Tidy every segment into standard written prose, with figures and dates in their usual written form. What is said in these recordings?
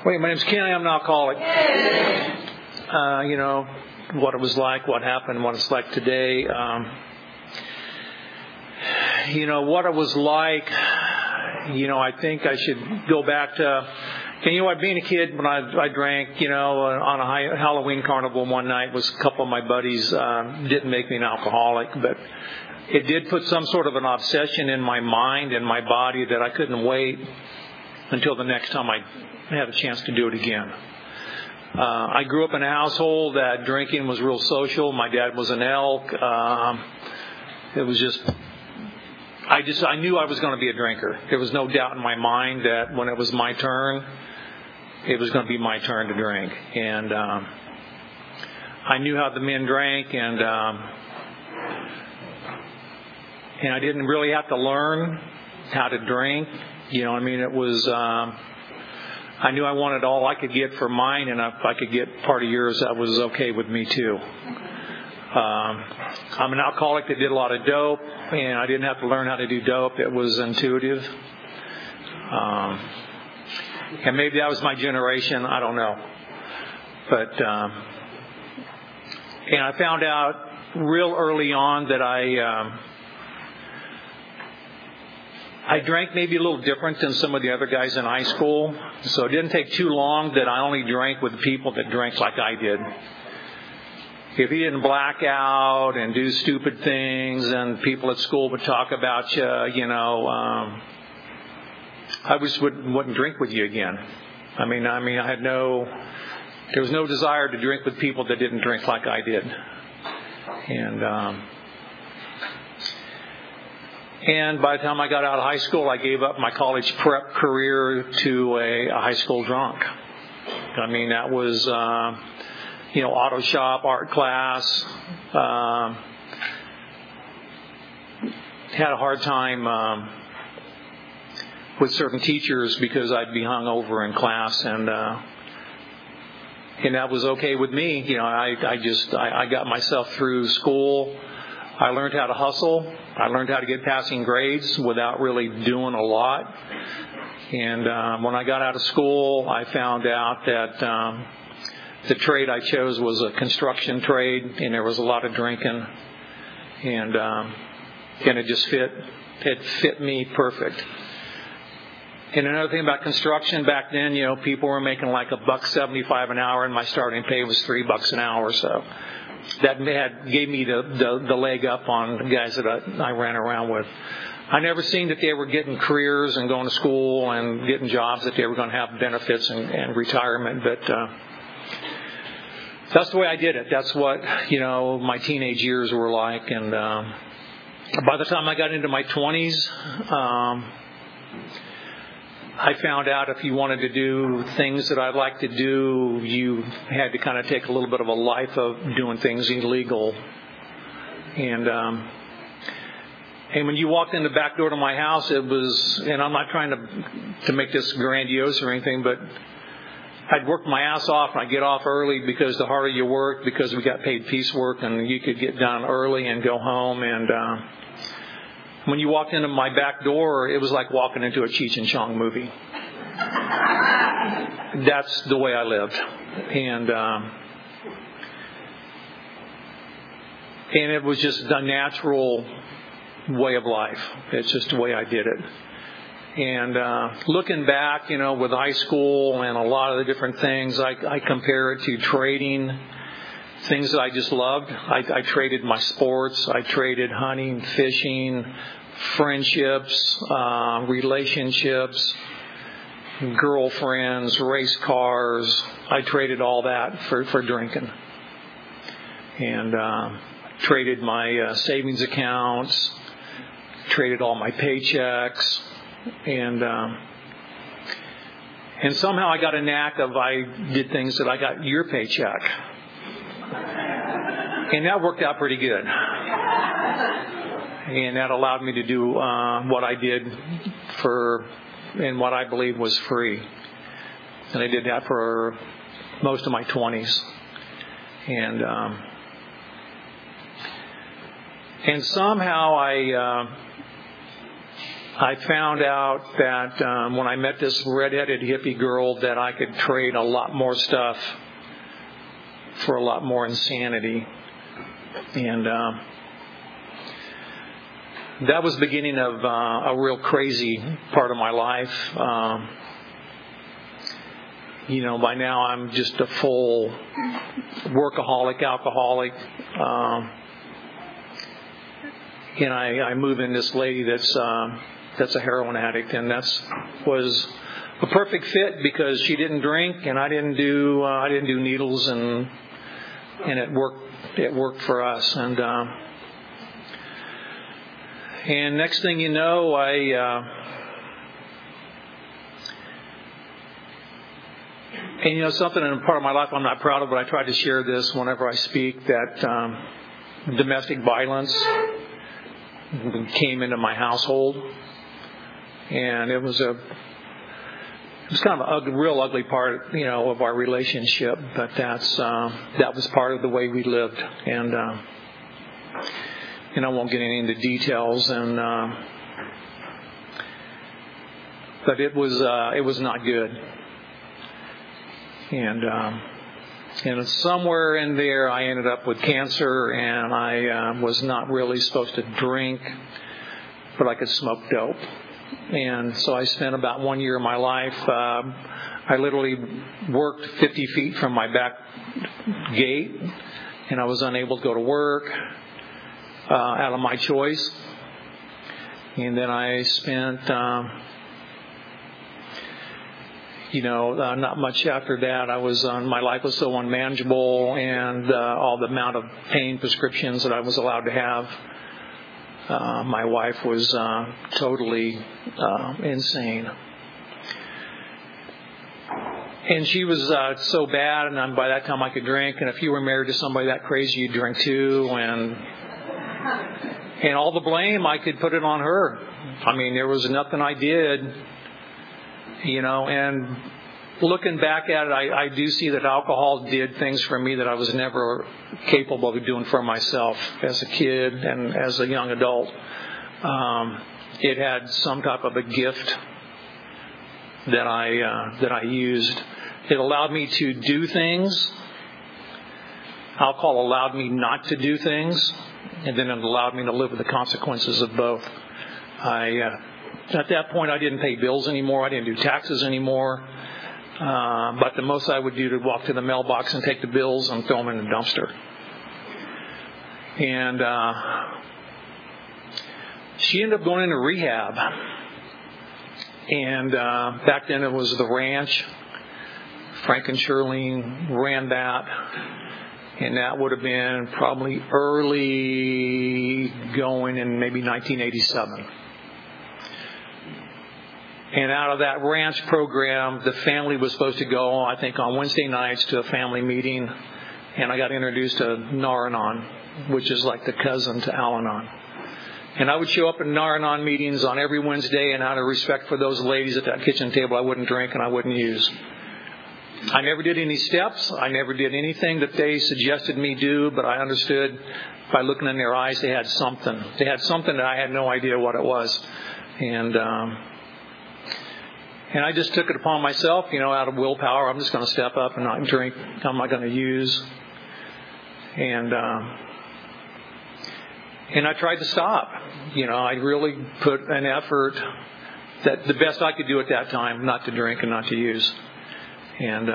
Wait, my name's Kenny. I'm an alcoholic. What it was like, what happened, what it's like today. What it was like, I think I should go back to, being a kid when I drank, on a Halloween carnival one night was a couple of my buddies, didn't make me an alcoholic, but it did put some sort of an obsession in my mind and my body that I couldn't wait until the next time I had a chance to do it again. I grew up in a household that drinking was real social. My dad was an elk. It was just, I knew I was going to be a drinker. There was no doubt in my mind that when it was my turn, it was going to be my turn to drink. And I knew how the men drank, and I didn't really have to learn how to drink. It was, I knew I wanted all I could get for mine, and if I could get part of yours, that was okay with me too. I'm an alcoholic that did a lot of dope, and I didn't have to learn how to do dope. It was intuitive. And maybe that was my generation. I don't know. But, and I found out real early on that I drank maybe a little different than some of the other guys in high school. So it didn't take too long that I only drank with people that drank like I did. If you didn't black out and do stupid things and people at school would talk about you, I just wouldn't drink with you again. I had there was no desire to drink with people that didn't drink like I did. And by the time I got out of high school, I gave up my college prep career to a high school drunk. That was, auto shop, art class. Had a hard time with certain teachers because I'd be hung over in class, and that was okay with me. I got myself through school. I learned how to hustle. I learned how to get passing grades without really doing a lot. And when I got out of school, I found out that the trade I chose was a construction trade, and there was a lot of drinking. And it just fit me perfect. And another thing about construction, back then, people were making like $1.75 an hour, and my starting pay was $3 an hour. So that gave me the leg up on the guys that I ran around with. I never seen that they were getting careers and going to school and getting jobs, that they were going to have benefits and retirement. But that's the way I did it. That's what, my teenage years were like. And by the time I got into my 20s, I found out if you wanted to do things that I'd like to do, you had to kind of take a little bit of a life of doing things illegal. And when you walked in the back door to my house, it was, and I'm not trying to make this grandiose or anything, but I'd work my ass off, and I'd get off early because the harder you work, because we got paid piecework, and you could get done early and go home. And when you walked into my back door, it was like walking into a Cheech and Chong movie. That's the way I lived. And it was just the natural way of life. It's just the way I did it. And looking back, with high school and a lot of the different things, I compare it to trading things that I just loved. I traded my sports. I traded hunting, fishing, friendships, relationships, girlfriends, race cars. I traded all that for drinking. And traded my savings accounts, traded all my paychecks, and somehow I got a knack of, I did things that I got your paycheck. And that worked out pretty good. And that allowed me to do what I did and what I believe was free. And I did that for most of my 20s. And somehow I found out that when I met this redheaded hippie girl that I could trade a lot more stuff for a lot more insanity. And that was the beginning of a real crazy part of my life. By now I'm just a full workaholic, alcoholic. And I move in this lady that's a heroin addict, and was a perfect fit because she didn't drink and I didn't do needles, and it worked for us. And next thing you know, something in a part of my life I'm not proud of, but I try to share this whenever I speak, that domestic violence came into my household, and it was kind of a real ugly part, of our relationship. But that was part of the way we lived, and I won't get into the details. But it was not good, and somewhere in there I ended up with cancer, and I was not really supposed to drink, but I could smoke dope. And so I spent about 1 year of my life, I literally worked 50 feet from my back gate, and I was unable to go to work out of my choice. And then I spent not much after that. My life was so unmanageable, and all the amount of pain prescriptions that I was allowed to have. My wife was totally insane. And she was so bad, and by that time I could drink. And if you were married to somebody that crazy, you'd drink too. And all the blame, I could put it on her. I mean, there was nothing I did. And looking back at it, I do see that alcohol did things for me that I was never capable of doing for myself as a kid and as a young adult. It had some type of a gift that I used. It allowed me to do things. Alcohol allowed me not to do things, and then it allowed me to live with the consequences of both. At that point, I didn't pay bills anymore. I didn't do taxes anymore. But the most I would do to walk to the mailbox and take the bills and throw them in the dumpster. And she ended up going into rehab. And back then it was the ranch. Frank and Shirlene ran that. And that would have been probably early going in maybe 1987. And out of that ranch program, the family was supposed to go, I think, on Wednesday nights to a family meeting. And I got introduced to Nar-Anon, which is like the cousin to Al-Anon. And I would show up at Nar-Anon meetings on every Wednesday, and out of respect for those ladies at that kitchen table, I wouldn't drink and I wouldn't use. I never did any steps. I never did anything that they suggested me do, but I understood by looking in their eyes they had something. They had something that I had no idea what it was. And I just took it upon myself, out of willpower. I'm just going to step up and not drink. I'm not going to use. And I tried to stop. I really put an effort, that the best I could do at that time, not to drink and not to use. And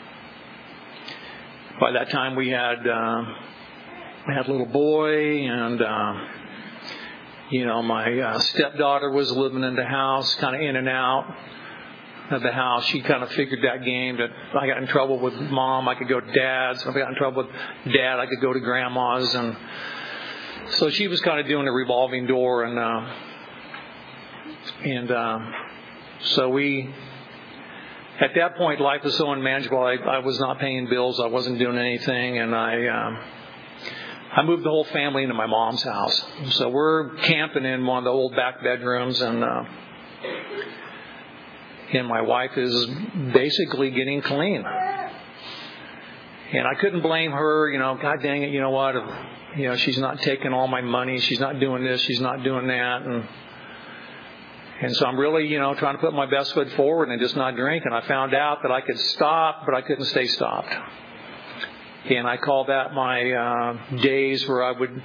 by that time we had a little boy, and my stepdaughter was living in the house, kind of in and out of the house. She kind of figured that game, that I got in trouble with mom, I could go to dad's. If I got in trouble with dad, I could go to grandma's. And so she was kind of doing a revolving door, and so we, at that point, life was so unmanageable. I was not paying bills. I wasn't doing anything, and I moved the whole family into my mom's house. So we're camping in one of the old back bedrooms, and my wife is basically getting clean. And I couldn't blame her. God dang it, you know what? She's not taking all my money. She's not doing this. She's not doing that. And so I'm really, trying to put my best foot forward and just not drink. And I found out that I could stop, but I couldn't stay stopped. And I call that my days where I would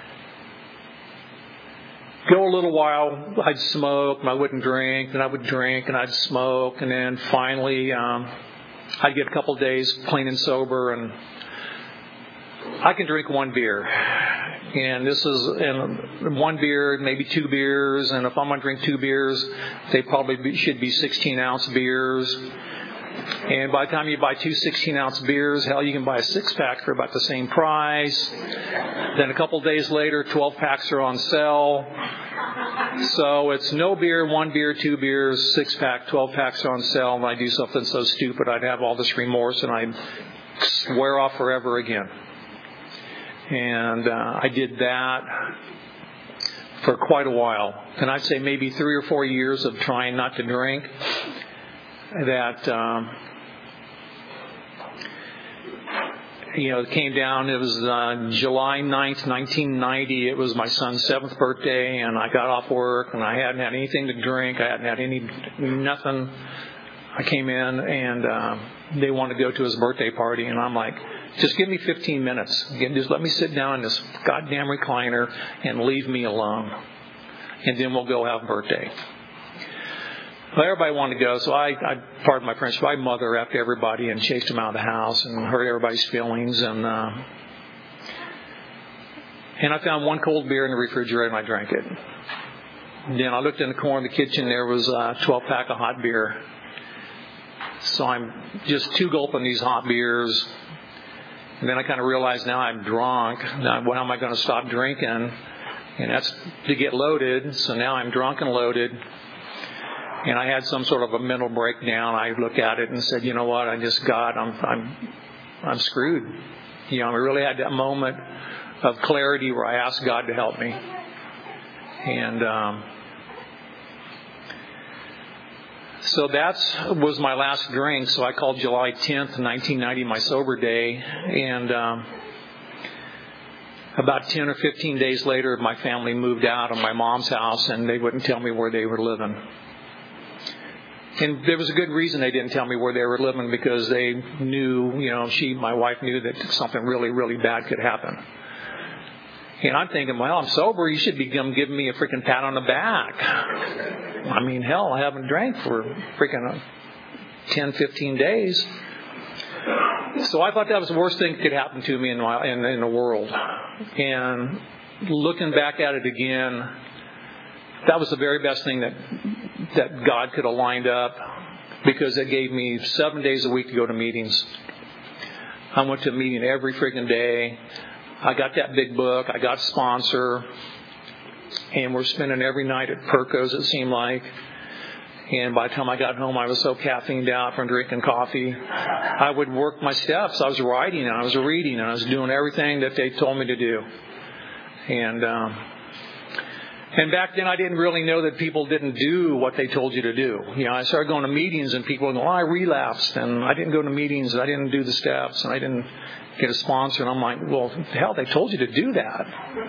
go a little while, I'd smoke, and I wouldn't drink, and I would drink, and I'd smoke, and then finally I'd get a couple of days clean and sober, and I can drink one beer. And this is one beer, maybe 2 beers, and if I'm going to drink 2 beers, they probably should be 16-ounce beers. And by the time you buy 2 16-ounce beers, hell, you can buy a 6-pack for about the same price. Then a couple of days later, 12-packs are on sale. So it's no beer, 1 beer, 2 beers, 6-pack, 12-packs are on sale. And I do something so stupid, I'd have all this remorse, and I'd swear off forever again. And I did that for quite a while. And I'd say maybe 3 or 4 years of trying not to drink. That it came down. It was July 9th, 1990. It was my son's 7th birthday, and I got off work, and I hadn't had anything to drink. I hadn't had nothing. I came in, and they wanted to go to his birthday party, and I'm like, just give me 15 minutes. Again, just let me sit down in this goddamn recliner and leave me alone, and then we'll go have a birthday. Well, everybody wanted to go, so I pardon my French, but I mother after everybody and chased them out of the house and hurt everybody's feelings. And I found 1 cold beer in the refrigerator, and I drank it. Then I looked in the corner of the kitchen. There was a 12-pack of hot beer. So I'm just 2 gulping these hot beers. And then I kind of realized now I'm drunk. Now, how am I going to stop drinking? And that's to get loaded. So now I'm drunk and loaded. And I had some sort of a mental breakdown. I looked at it and said, you know what? I'm screwed. I really had that moment of clarity where I asked God to help me. And so that was my last drink. So I called July 10th, 1990, my sober day. And about 10 or 15 days later, my family moved out of my mom's house, and they wouldn't tell me where they were living. And there was a good reason they didn't tell me where they were living, because they knew, my wife knew that something really, really bad could happen. And I'm thinking, well, I'm sober. You should be giving me a freaking pat on the back. I mean, hell, I haven't drank for freaking 10, 15 days. So I thought that was the worst thing that could happen to me in the world. And looking back at it again, that was the very best thing that God could have lined up, because it gave me 7 days a week to go to meetings. I went to a meeting every freaking day. I got that big book. I got a sponsor. And we're spending every night at Perco's, it seemed like. And by the time I got home, I was so caffeined out from drinking coffee. I would work my steps. I was writing, and I was reading, and I was doing everything that they told me to do. And back then, I didn't really know that people didn't do what they told you to do. I started going to meetings, and people would go, I relapsed, and I didn't go to meetings, and I didn't do the steps, and I didn't get a sponsor. And I'm like, well, hell, they told you to do that.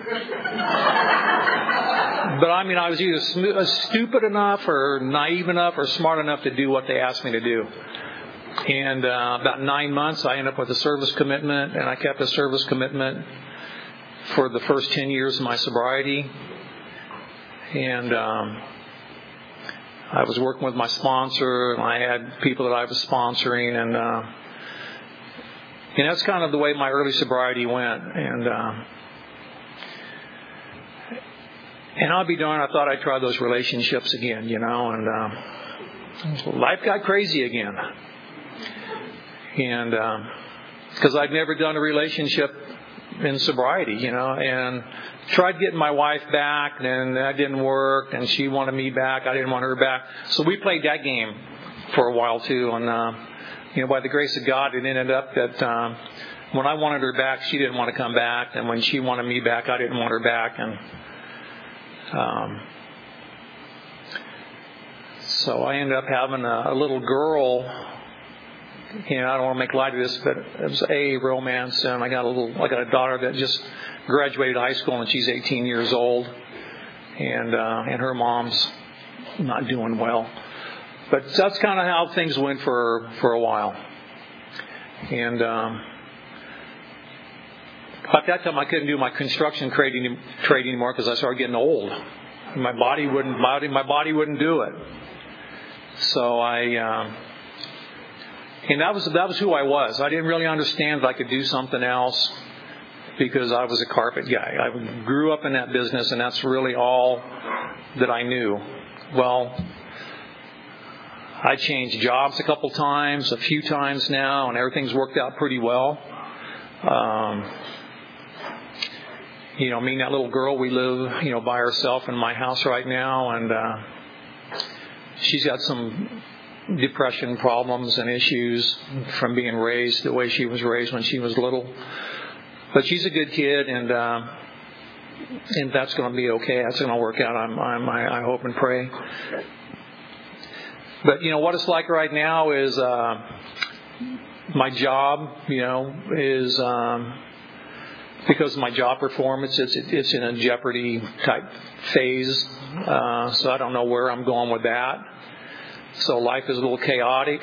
But I mean, I was either stupid enough or naive enough or smart enough to do what they asked me to do. And about 9 months, I ended up with a service commitment, and I kept a service commitment for the first 10 years of my sobriety. And I was working with my sponsor, and I had people that I was sponsoring, and that's kind of the way my early sobriety went. And I'll be darned, I thought I'd try those relationships again, and life got crazy again. And because I'd never done a relationship in sobriety, and tried getting my wife back, and that didn't work, and she wanted me back, I didn't want her back. So we played that game for a while too, and by the grace of God, it ended up that when I wanted her back, she didn't want to come back, and when she wanted me back, I didn't want her back. And so I ended up having a little girl. I don't want to make light of this, but it was a romance, and I got a daughter that just graduated high school, and she's 18 years old, and her mom's not doing well. But that's kind of how things went for a while. And at that time, I couldn't do my construction trade anymore because I started getting old. My body wouldn't do it. So and that was who I was. I didn't really understand that I could do something else because I was a carpet guy. I grew up in that business, and that's really all that I knew. Well, I changed jobs a few times now, and everything's worked out pretty well. Me and that little girl, we live, by herself in my house right now, and she's got some depression problems and issues from being raised the way she was raised when she was little. But she's a good kid, and that's going to be okay. That's going to work out. I hope and pray. But what it's like right now is my job, is because of my job performance, it's in a jeopardy type phase. So I don't know where I'm going with that. So life is a little chaotic.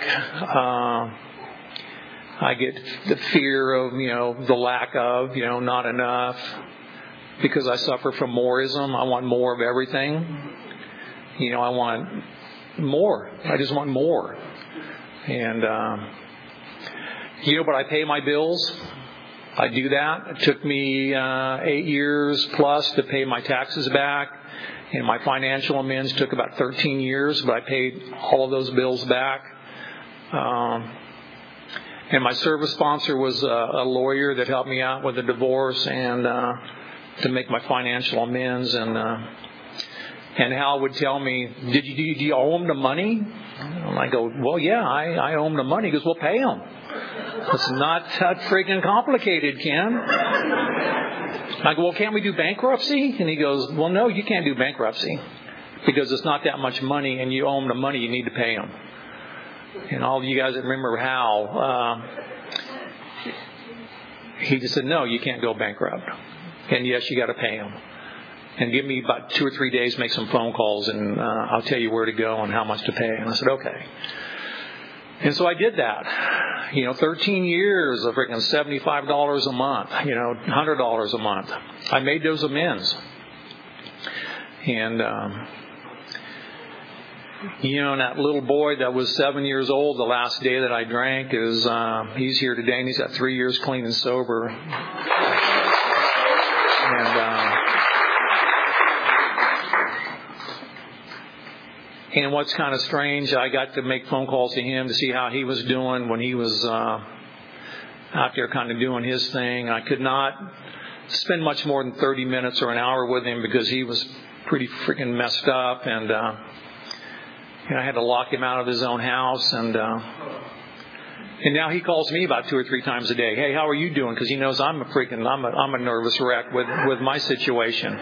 I get the fear of, the lack of, not enough, because I suffer from moreism. I want more of everything. I want more. I just want more. And, but I pay my bills. I do that. It took me 8 years plus to pay my taxes back. And my financial amends took about 13 years, but I paid all of those bills back. And my service sponsor was a lawyer that helped me out with the divorce and to make my financial amends. And Hal would tell me, do you owe him the money? And I go, well, yeah, I owe him the money. He goes, well, pay him. It's not that freaking complicated, Ken. I go, well, can't we do bankruptcy? And he goes, well, no, you can't do bankruptcy because it's not that much money, and you owe him the money. You need to pay him. And all of you guys that remember Hal, he just said, no, you can't go bankrupt. And yes, you got to pay him. And give me about 2 or 3 days, make some phone calls, and I'll tell you where to go and how much to pay. And I said, okay. And so I did that. 13 years of freaking $75 a month, $100 a month. I made those amends. And, that little boy that was 7 years old the last day that I drank he's here today, and he's got 3 years clean and sober. And what's kind of strange, I got to make phone calls to him to see how he was doing when he was out there kind of doing his thing. I could not spend much more than 30 minutes or an hour with him because he was pretty freaking messed up, and I had to lock him out of his own house. And now he calls me about 2 or 3 times a day. Hey, how are you doing? Because he knows I'm a nervous wreck with my situation.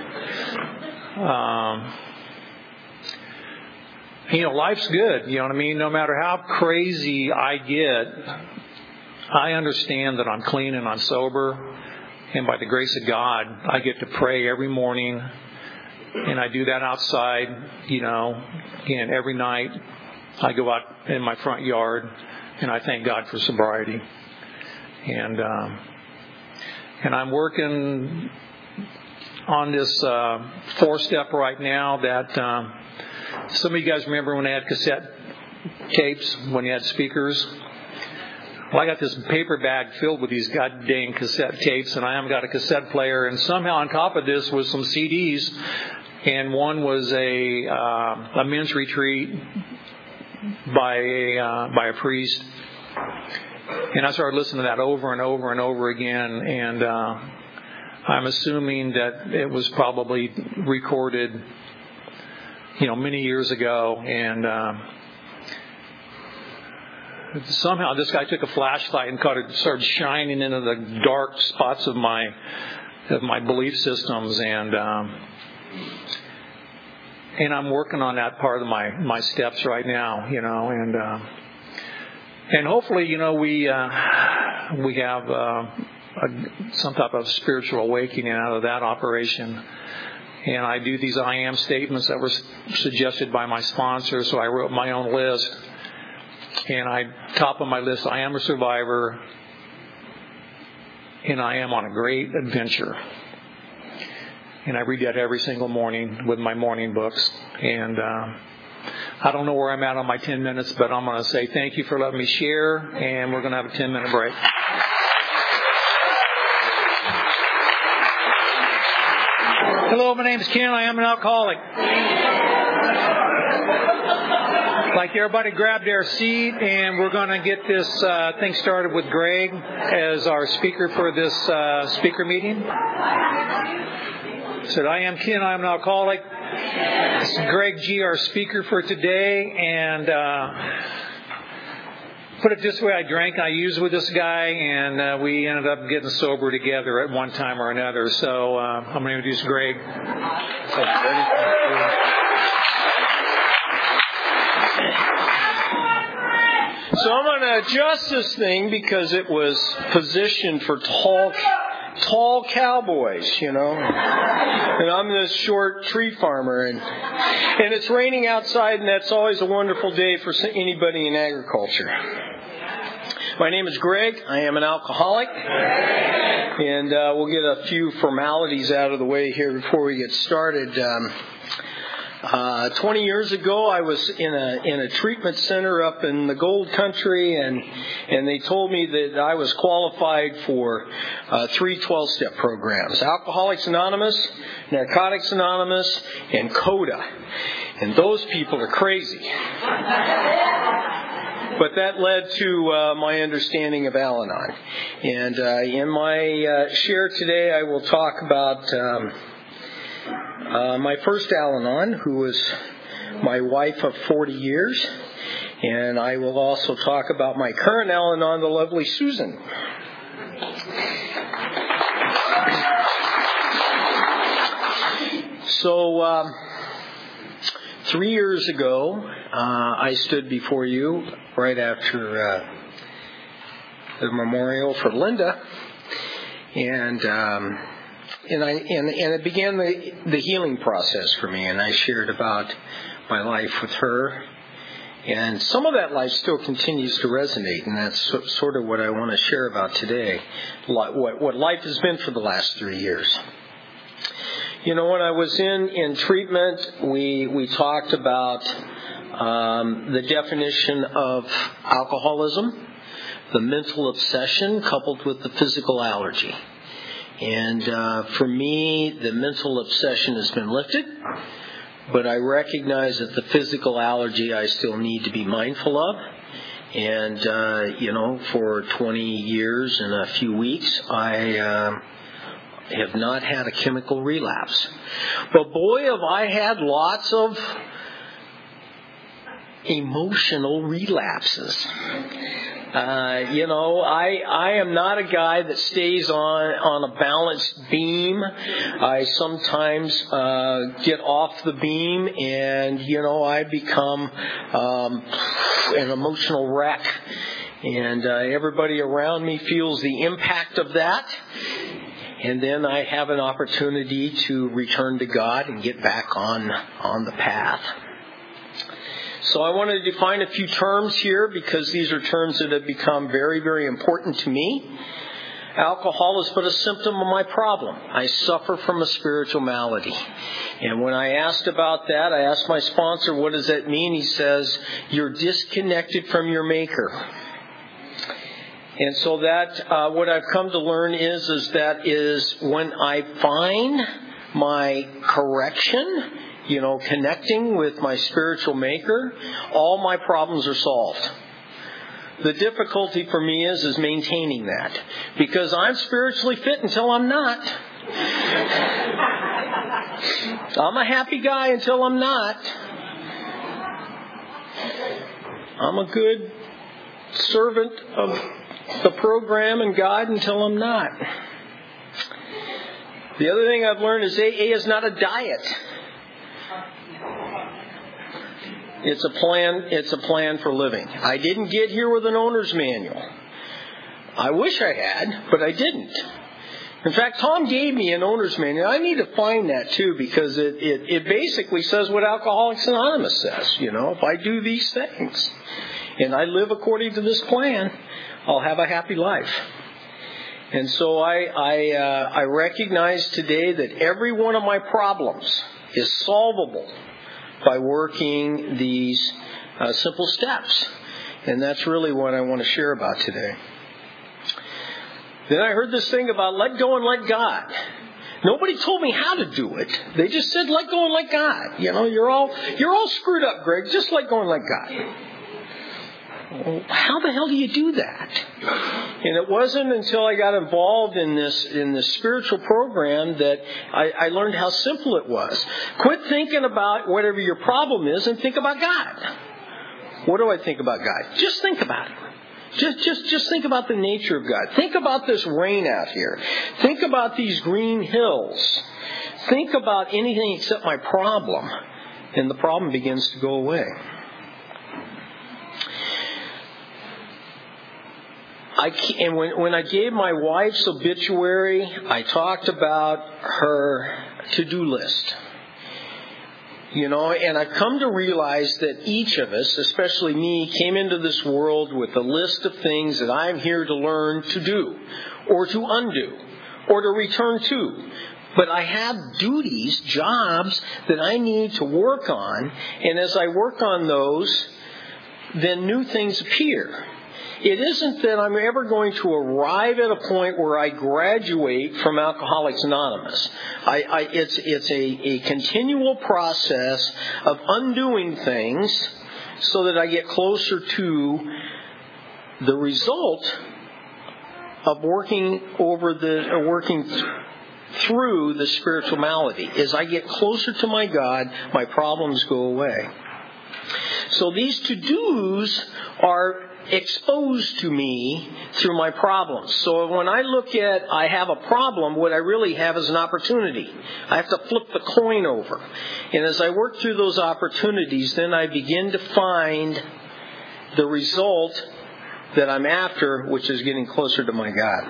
Life's good, you know what I mean? No matter how crazy I get, I understand that I'm clean and I'm sober. And by the grace of God, I get to pray every morning. And I do that outside, again, every night. I go out in my front yard and I thank God for sobriety. And I'm working on this 4-step right now that... some of you guys remember when they had cassette tapes, when you had speakers? Well, I got this paper bag filled with these god dang cassette tapes, and I haven't got a cassette player. And somehow on top of this was some CDs, and one was a men's retreat by a priest. And I started listening to that over and over and over again, and I'm assuming that it was probably recorded many years ago, and somehow this guy took a flashlight and started shining into the dark spots of my belief systems, and I'm working on that part of my steps right now, and hopefully, we have some type of spiritual awakening out of that operation. And I do these I am statements that were suggested by my sponsor, so I wrote my own list. And top of my list, I am a survivor, and I am on a great adventure. And I read that every single morning with my morning books. And I don't know where I'm at on my 10 minutes, but I'm going to say thank you for letting me share, and we're going to have a 10-minute break. Hello, my name is Ken. I am an alcoholic. I'd like everybody grab their seat, and we're going to get this thing started with Greg as our speaker for this speaker meeting. Said, I am Ken. I am an alcoholic. This is Greg G., our speaker for today, and put it this way, I drank, I used with this guy, and we ended up getting sober together at one time or another. So I'm going to introduce Greg. So I'm going to adjust this thing because it was positioned for tall cowboys, and I'm this short tree farmer, and it's raining outside, and that's always a wonderful day for anybody in agriculture. My name is Greg. I am an alcoholic, and we'll get a few formalities out of the way here before we get started. 20 years ago, I was in a treatment center up in the Gold Country, and they told me that I was qualified for 3 12-step programs: Alcoholics Anonymous, Narcotics Anonymous, and CODA. And those people are crazy. But that led to my understanding of Al-Anon. And in my share today, I will talk about my first Al-Anon, who was my wife of 40 years. And I will also talk about my current Al-Anon, the lovely Susan. So 3 years ago, I stood before you right after the memorial for Linda, and it began the healing process for me. And I shared about my life with her, and some of that life still continues to resonate, and that's sort of what I want to share about today. What life has been for the last 3 years. When I was in treatment, we talked about the definition of alcoholism, the mental obsession coupled with the physical allergy. And for me, the mental obsession has been lifted, but I recognize that the physical allergy I still need to be mindful of. And, for 20 years and a few weeks, I have not had a chemical relapse. But boy, have I had lots of emotional relapses. I am not a guy that stays on a balanced beam. I sometimes get off the beam, and I become an emotional wreck, and everybody around me feels the impact of that. And then I have an opportunity to return to God and get back on the path. So I want to define a few terms here because these are terms that have become very, very important to me. Alcohol is but a symptom of my problem. I suffer from a spiritual malady. And when I asked about that, I asked my sponsor, what does that mean? He says, you're disconnected from your maker. And so that, what I've come to learn is that when I find my correction, connecting with my spiritual maker, all my problems are solved. The difficulty for me is maintaining that, because I'm spiritually fit until I'm not. I'm a happy guy until I'm not. I'm a good servant of the program and God until I'm not. The other thing I've learned is AA is not a diet. It's a plan for living. I didn't get here with an owner's manual. I wish I had, but I didn't. In fact, Tom gave me an owner's manual. I need to find that too, because it basically says what Alcoholics Anonymous says. If I do these things and I live according to this plan, I'll have a happy life. And so I recognize today that every one of my problems is solvable by working these simple steps. And that's really what I want to share about today. Then I heard this thing about let go and let God. Nobody told me how to do it. They just said let go and let God. You're all screwed up, Greg. Just let go and let God. How the hell do you do that? And it wasn't until I got involved in this spiritual program that I learned how simple it was. Quit thinking about whatever your problem is and think about God. What do I think about God? Just think about it. Just think about the nature of God. Think about this rain out here. Think about these green hills. Think about anything except my problem, and the problem begins to go away. And when I gave my wife's obituary, I talked about her to-do list. And I've come to realize that each of us, especially me, came into this world with a list of things that I'm here to learn to do, or to undo, or to return to. But I have duties, jobs that I need to work on, and as I work on those, then new things appear. It isn't that I'm ever going to arrive at a point where I graduate from Alcoholics Anonymous. It's a continual process of undoing things so that I get closer to the result of working through the spiritual malady. As I get closer to my God, my problems go away. So these to-dos are exposed to me through my problems. So when I look at I have a problem, what I really have is an opportunity. I have to flip the coin over. And as I work through those opportunities, then I begin to find the result that I'm after, which is getting closer to my God.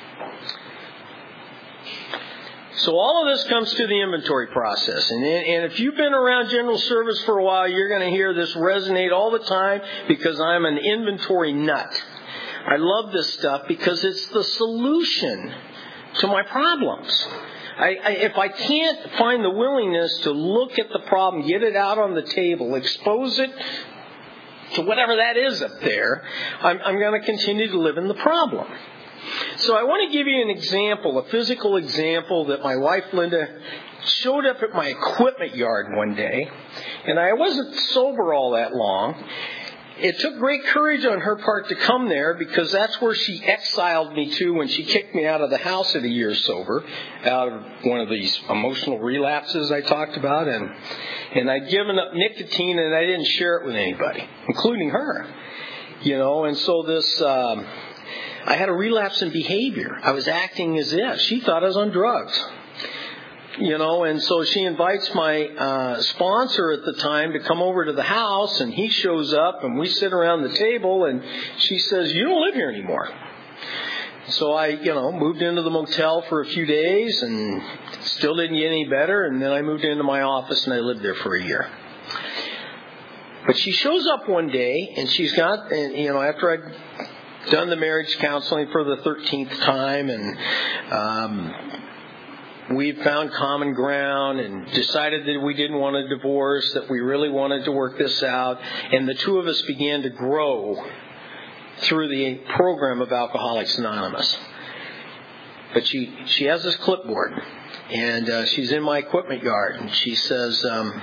So all of this comes to the inventory process. And if you've been around general service for a while, you're going to hear this resonate all the time because I'm an inventory nut. I love this stuff because it's the solution to my problems. If I can't find the willingness to look at the problem, get it out on the table, expose it to whatever that is up there, I'm going to continue to live in the problem. So I want to give you an example, a physical example that my wife Linda showed up at my equipment yard one day, and I wasn't sober all that long. It took great courage on her part to come there because that's where she exiled me to when she kicked me out of the house at a year sober, out of one of these emotional relapses I talked about, and I'd given up nicotine and I didn't share it with anybody, including her. And so this I had a relapse in behavior. I was acting as if she thought I was on drugs. And so she invites my sponsor at the time to come over to the house, and he shows up, and we sit around the table, and she says, "You don't live here anymore." So I, moved into the motel for a few days, and still didn't get any better, and then I moved into my office, and I lived there for a year. But she shows up one day, and she's got, after I'd done the marriage counseling for the 13th time, and we found common ground and decided that we didn't want a divorce, that we really wanted to work this out, and the two of us began to grow through the program of Alcoholics Anonymous. But she has this clipboard, and she's in my equipment yard, and she says,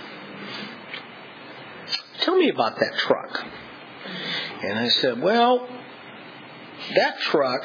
"Tell me about that truck." And I said, "Well, that truck,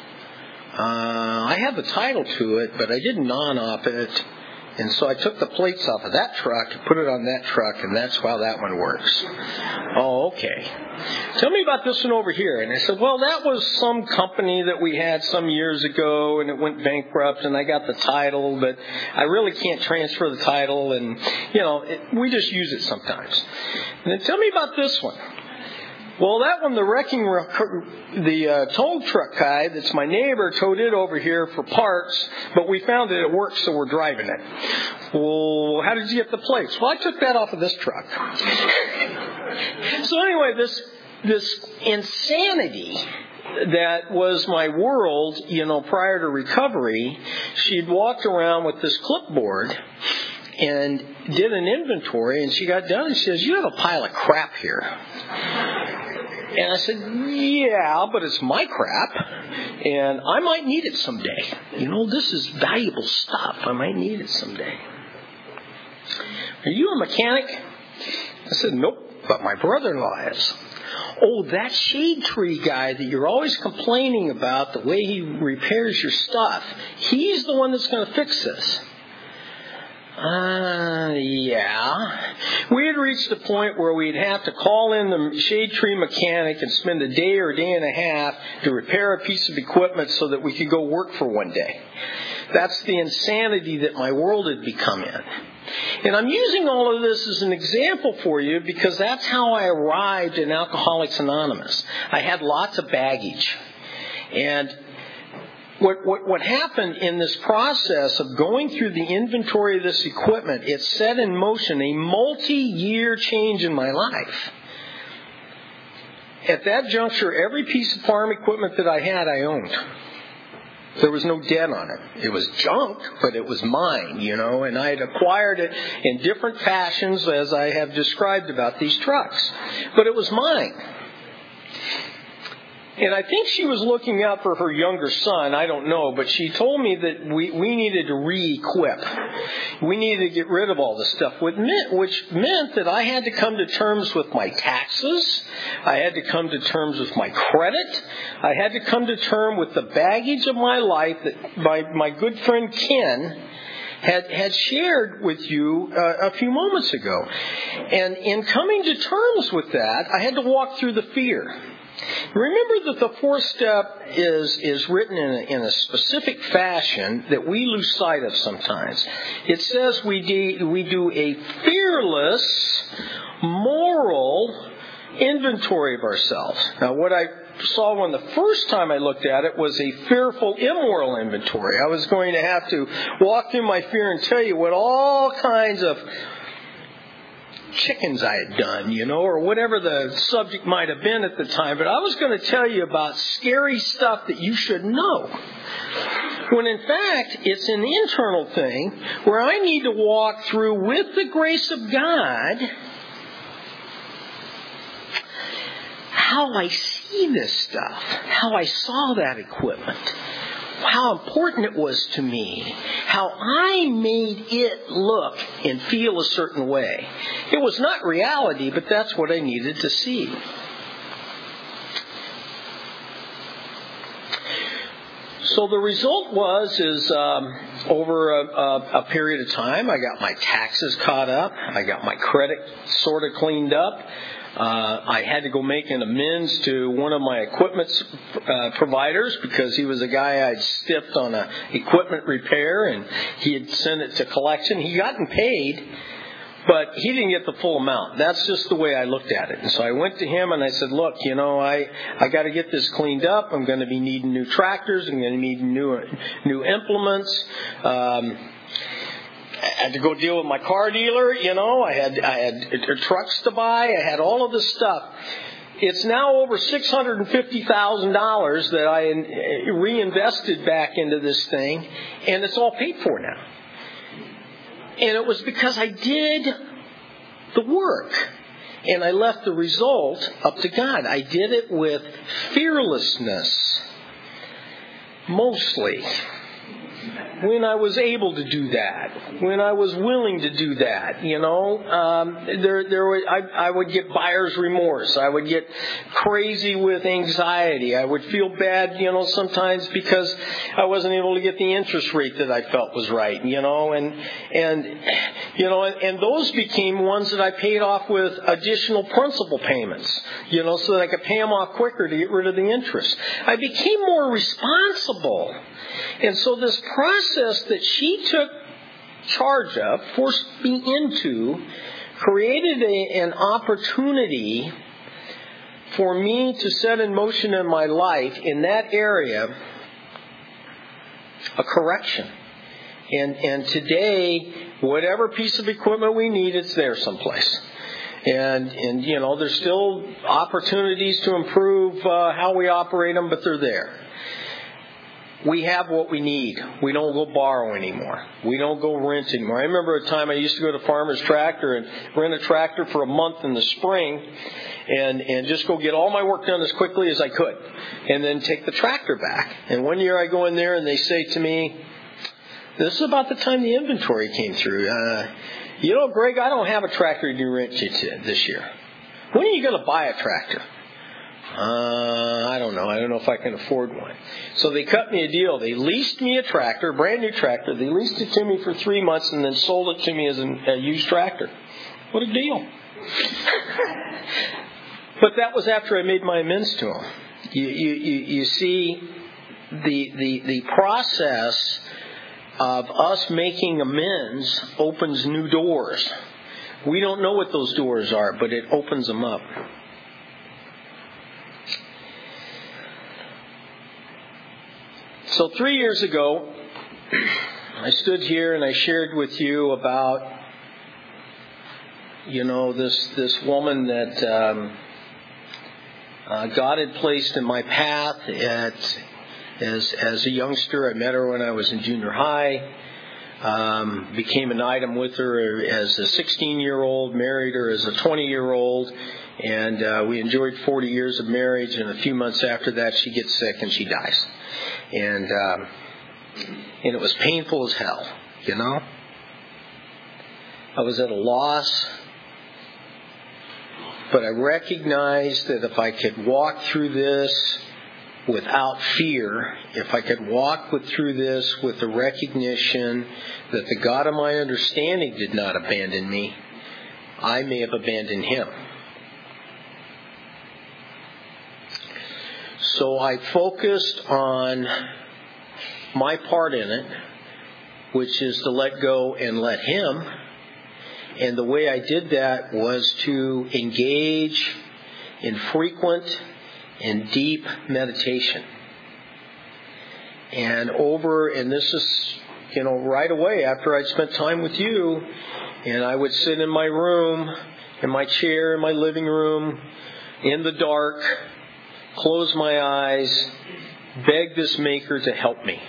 I have the title to it, but I didn't non-op it, and so I took the plates off of that truck and put it on that truck, and that's how that one works." "Oh, okay. Tell me about this one over here." And I said, "Well, that was some company that we had some years ago, and it went bankrupt, and I got the title, but I really can't transfer the title, and, we just use it sometimes." And then, "Tell me about this one." Well, that one, the tow truck guy that's my neighbor towed it over here for parts, but we found that it worked, so we're driving it. Well, how did you get the plates? Well, I took that off of this truck. So anyway, this insanity that was my world, prior to recovery, she'd walked around with this clipboard and did an inventory, and she got done and she says, "You have a pile of crap here." And I said, "Yeah, but it's my crap, and I might need it someday. This is valuable stuff. I might need it someday." "Are you a mechanic?" I said, "Nope, but my brother-in-law is." "Oh, that shade tree guy that you're always complaining about, the way he repairs your stuff, he's the one that's going to fix this." Yeah. We had reached the point where we'd have to call in the shade tree mechanic and spend a day or a day and a half to repair a piece of equipment so that we could go work for one day. That's the insanity that my world had become in. And I'm using all of this as an example for you because that's how I arrived in Alcoholics Anonymous. I had lots of baggage. And what happened in this process of going through the inventory of this equipment, it set in motion a multi-year change in my life. At that juncture, every piece of farm equipment that I had, I owned. There was no debt on it. It was junk, but it was mine, and I had acquired it in different fashions as I have described about these trucks. But it was mine. And I think she was looking out for her younger son. I don't know. But she told me that we needed to re-equip. We needed to get rid of all this stuff, which meant that I had to come to terms with my taxes. I had to come to terms with my credit. I had to come to terms with the baggage of my life that my good friend Ken had shared with you a few moments ago. And in coming to terms with that, I had to walk through the fear. Remember that the fourth step is written in a specific fashion that we lose sight of sometimes. It says we do a fearless moral inventory of ourselves. Now, what I saw when the first time I looked at it was a fearful immoral inventory. I was going to have to walk through my fear and tell you what all kinds of chickens I had done, or whatever the subject might have been at the time. But I was going to tell you about scary stuff that you should know. When in fact, it's an internal thing where I need to walk through with the grace of God how I see this stuff, how I saw that equipment, how important it was to me, how I made it look and feel a certain way. It was not reality, but that's what I needed to see. So the result is over a period of time, I got my taxes caught up. I got my credit sort of cleaned up. I had to go make an amends to one of my equipment providers because he was a guy I'd stiffed on a equipment repair, and he had sent it to collection. He gotten paid, but he didn't get the full amount. That's just the way I looked at it. And so I went to him and I said, "Look, I got to get this cleaned up. I'm going to be needing new tractors. I'm going to need new implements." I had to go deal with my car dealer, I had trucks to buy. I had all of this stuff. It's now over $650,000 that I reinvested back into this thing, and it's all paid for now. And it was because I did the work, and I left the result up to God. I did it with fearlessness, mostly. When I was able to do that, when I was willing to do that, I would get buyer's remorse. I would get crazy with anxiety. I would feel bad, sometimes because I wasn't able to get the interest rate that I felt was right, and those became ones that I paid off with additional principal payments, so that I could pay them off quicker to get rid of the interest. I became more responsible. And so this process that she took charge of, forced me into, created an opportunity for me to set in motion in my life, in that area, a correction. And today, whatever piece of equipment we need, it's there someplace. And there's still opportunities to improve how we operate them, but they're there. We have what we need. We don't go borrow anymore. We don't go rent anymore. I remember a time I used to go to Farmer's Tractor and rent a tractor for a month in the spring and just go get all my work done as quickly as I could and then take the tractor back. And one year I go in there and they say to me, this is about the time the inventory came through. Greg, I don't have a tractor to rent you this year. When are you going to buy a tractor? I don't know. I don't know if I can afford one. So they cut me a deal. They leased me a tractor, a brand new tractor. They leased it to me for 3 months and then sold it to me as a used tractor. What a deal. But that was after I made my amends to them. You see, the process of us making amends opens new doors. We don't know what those doors are, but it opens them up. So 3 years ago, I stood here and I shared with you about, this woman that God had placed in my path as a youngster. I met her when I was in junior high. Became an item with her as a 16-year-old, married her as a 20-year-old, and we enjoyed 40 years of marriage, and a few months after that she gets sick and she dies. And it was painful as hell, I was at a loss, but I recognized that if I could walk through this without fear, if I could walk through this with the recognition that the God of my understanding did not abandon me, I may have abandoned him. So I focused on my part in it, which is to let go and let him. And the way I did that was to engage in frequent and deep meditation. And this is, right away after I'd spent time with you, and I would sit in my room, in my chair, in my living room, in the dark, close my eyes, beg this Maker to help me.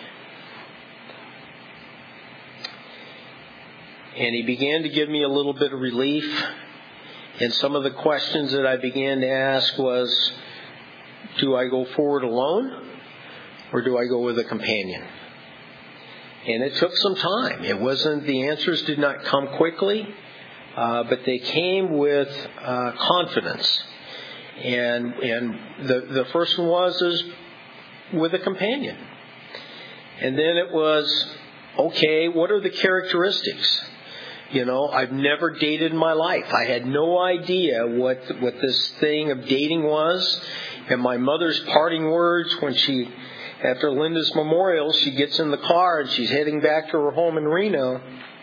And he began to give me a little bit of relief. And some of the questions that I began to ask was, do I go forward alone or do I go with a companion? And it took some time. The answers did not come quickly, but they came with confidence. And the first one is with a companion. And then it was, okay, what are the characteristics? I've never dated in my life. I had no idea what this thing of dating was. And my mother's parting words when after Linda's memorial, she gets in the car and she's heading back to her home in Reno.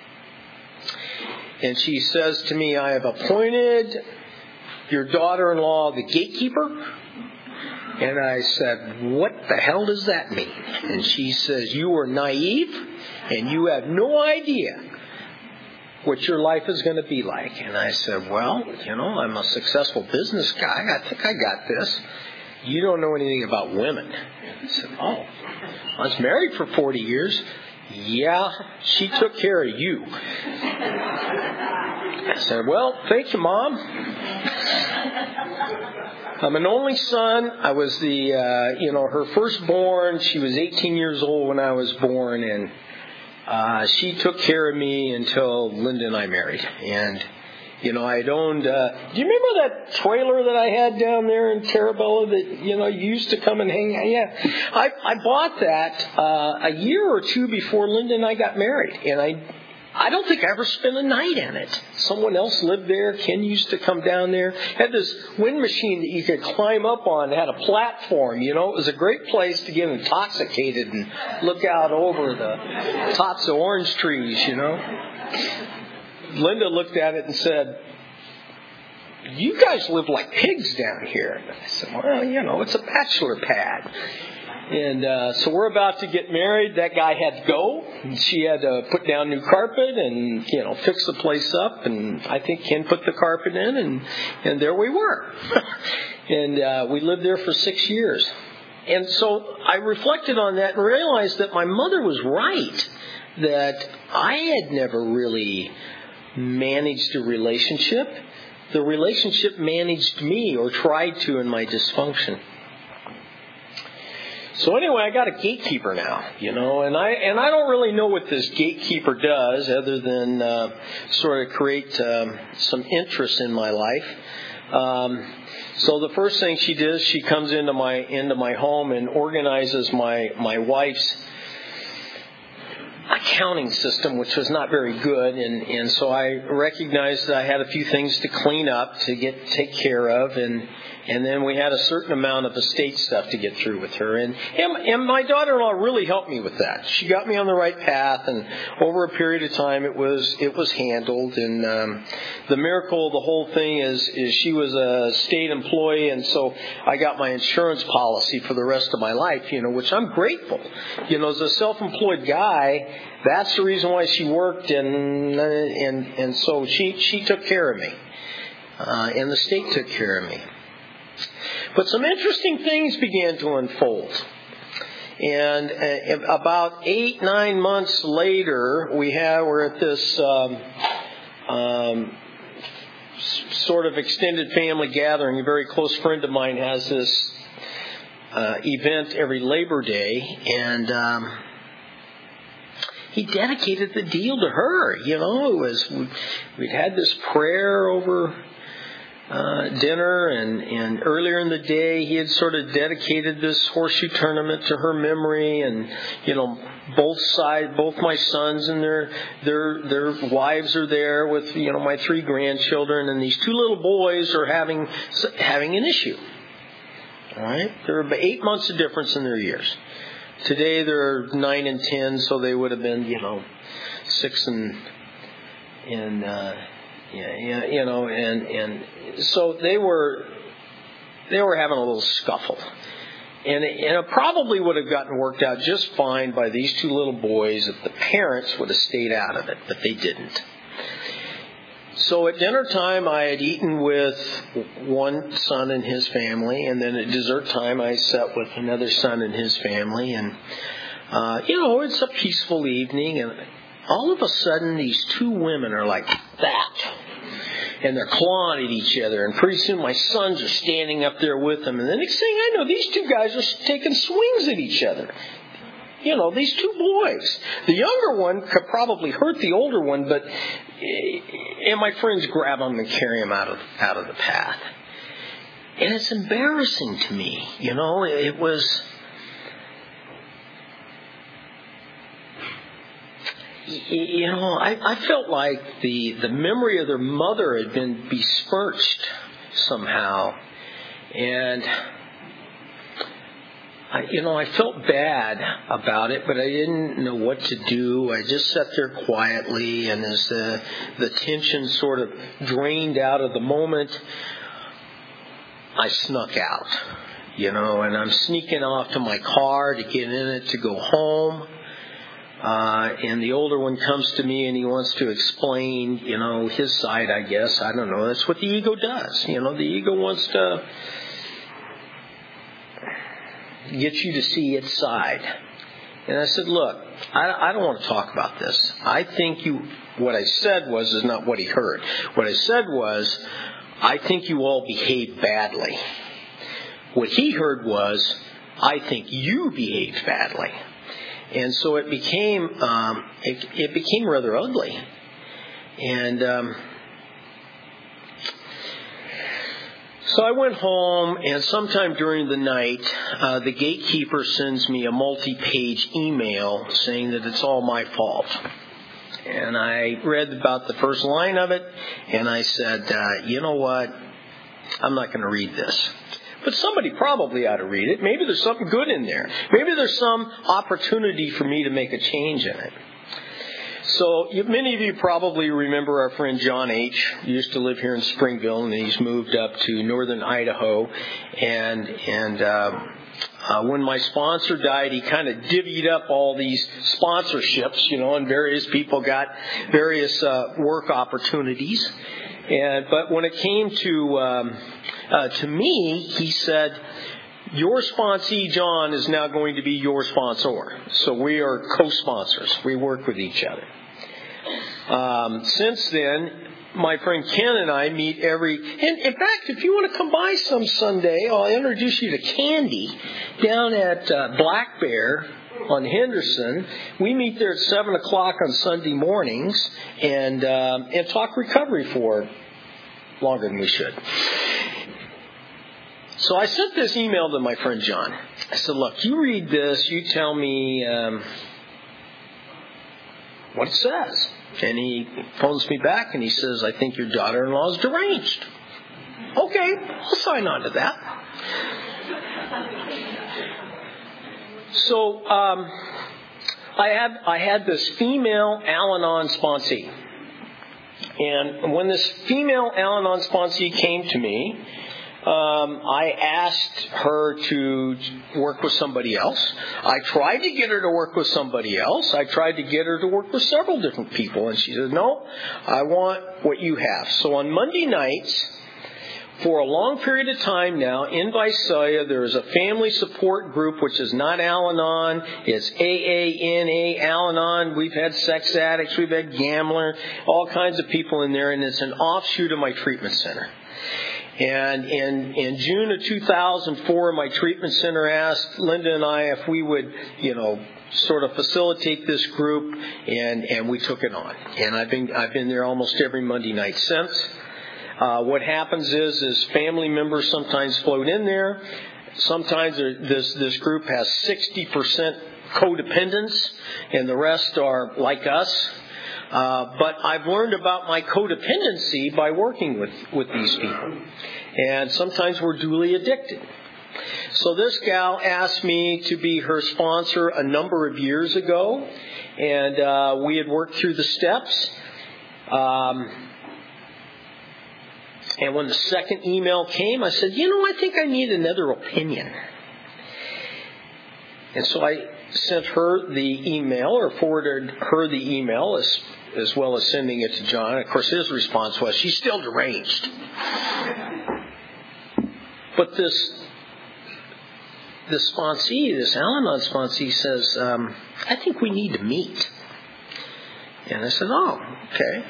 And she says to me, I have appointed your daughter-in-law the gatekeeper. And I said, what the hell does that mean? And she says, you are naive and you have no idea what your life is going to be like. And I said, well, I'm a successful business guy. I think I got this. You don't know anything about women. I said, oh, I was married for 40 years. Yeah, she took care of you. I said, well, thank you, Mom. I'm an only son. I was her firstborn. She was 18 years old when I was born, and she took care of me until Linda and I married. And, I'd owned, do you remember that trailer that I had down there in Terabella that, you used to come and hang out? Yeah. I bought that a year or two before Linda and I got married. And I don't think I ever spent a night in it. Someone else lived there. Ken used to come down there. Had this wind machine that you could climb up on. It had a platform, It was a great place to get intoxicated and look out over the tops of orange trees, Linda looked at it and said, you guys live like pigs down here. And I said, well, it's a bachelor pad. And so we're about to get married. That guy had to go. And she had to put down new carpet and, fix the place up. And I think Ken put the carpet in, and there we were. And we lived there for 6 years. And so I reflected on that and realized that my mother was right, that I had never really managed a relationship. The relationship managed me, or tried to, in my dysfunction. So anyway, I got a gatekeeper now, and I don't really know what this gatekeeper does other than sort of create some interest in my life. So the first thing she does, she comes into my home and organizes my wife's accounting system, which was not very good, and so I recognized that I had a few things to clean up, to take care of, and then we had a certain amount of estate stuff to get through with her, and my daughter-in-law really helped me with that. She got me on the right path, and over a period of time it was handled. And the miracle of the whole thing is she was a state employee, and so I got my insurance policy for the rest of my life, which I'm grateful. As a self-employed guy, that's the reason why she worked, and so she took care of me, and the state took care of me. But some interesting things began to unfold. And about 8-9 months later, we're at this sort of extended family gathering. A very close friend of mine has this event every Labor Day, and he dedicated the deal to her. We'd had this prayer over dinner, and earlier in the day he had sort of dedicated this horseshoe tournament to her memory, and both my sons and their wives are there with my 3 grandchildren, and these 2 little boys are having an issue. All right, there are about 8 months of difference in their years. Today they're 9 and 10, so they would have been 6 and so they were having a little scuffle, and it probably would have gotten worked out just fine by these 2 little boys if the parents would have stayed out of it, but they didn't. So at dinner time, I had eaten with one son and his family, and then at dessert time, I sat with another son and his family, and it's a peaceful evening, and all of a sudden, these 2 women are like that. And they're clawing at each other. And pretty soon my sons are standing up there with them. And the next thing I know, these 2 guys are taking swings at each other. These 2 boys. The younger one could probably hurt the older one, and my friends grab him and carry him out of the path. And it's embarrassing to me. It was... I felt like the memory of their mother had been besmirched somehow, and I felt bad about it, but I didn't know what to do. I just sat there quietly, and as the tension sort of drained out of the moment, I snuck out, and I'm sneaking off to my car to get in it to go home. And the older one comes to me and he wants to explain, his side, I guess. I don't know. That's what the ego does. The ego wants to get you to see its side. And I said, look, I don't want to talk about this. I think what I said is not what he heard. What I said was, I think you all behaved badly. What he heard was, I think you behaved badly. And so it became rather ugly, and so I went home. And sometime during the night, the gatekeeper sends me a multi-page email saying that it's all my fault. And I read about the first line of it, and I said, you know what? I'm not going to read this. But somebody probably ought to read it. Maybe there's something good in there. Maybe there's some opportunity for me to make a change in it. So many of you probably remember our friend John H. He used to live here in Springville, and he's moved up to northern Idaho. And when my sponsor died, he kind of divvied up all these sponsorships, and various people got various work opportunities. But when it came to me, he said, your sponsee, John, is now going to be your sponsor. So we are co-sponsors. We work with each other. Since then, my friend Ken and I meet and in fact, if you want to come by some Sunday, I'll introduce you to Candy down at Black Bear on Henderson. We meet there at 7 o'clock on Sunday mornings and talk recovery for longer than we should. So I sent this email to my friend John. I said, look, you read this, you tell me what it says. And he phones me back and he says, I think your daughter-in-law is deranged. Okay, I'll sign on to that. So I had this female Al-Anon sponsee. And when this female Al-Anon sponsee came to me, I asked her to work with somebody else. I tried to get her to work with somebody else. I tried to get her to work with several different people. And she said, no, I want what you have. So on Monday nights, for a long period of time now, in Visalia, there is a family support group, which is not Al-Anon. It's AANA, Al-Anon. We've had sex addicts. We've had gambler, all kinds of people in there. And it's an offshoot of my treatment center. And in June of 2004, my treatment center asked Linda and I if we would, sort of facilitate this group, and we took it on. And I've been there almost every Monday night since. What happens is family members sometimes float in there. Sometimes this group has 60% codependents, and the rest are like us. But I've learned about my codependency by working with these people. And sometimes we're duly addicted. So this gal asked me to be her sponsor a number of years ago. And we had worked through the steps. And when the second email came, I said, I think I need another opinion. And so I sent her the email, or forwarded her the email, as well as sending it to John. Of course, his response was, she's still deranged. But this sponsee, this Al-Anon sponsee says, I think we need to meet. And I said, oh, okay.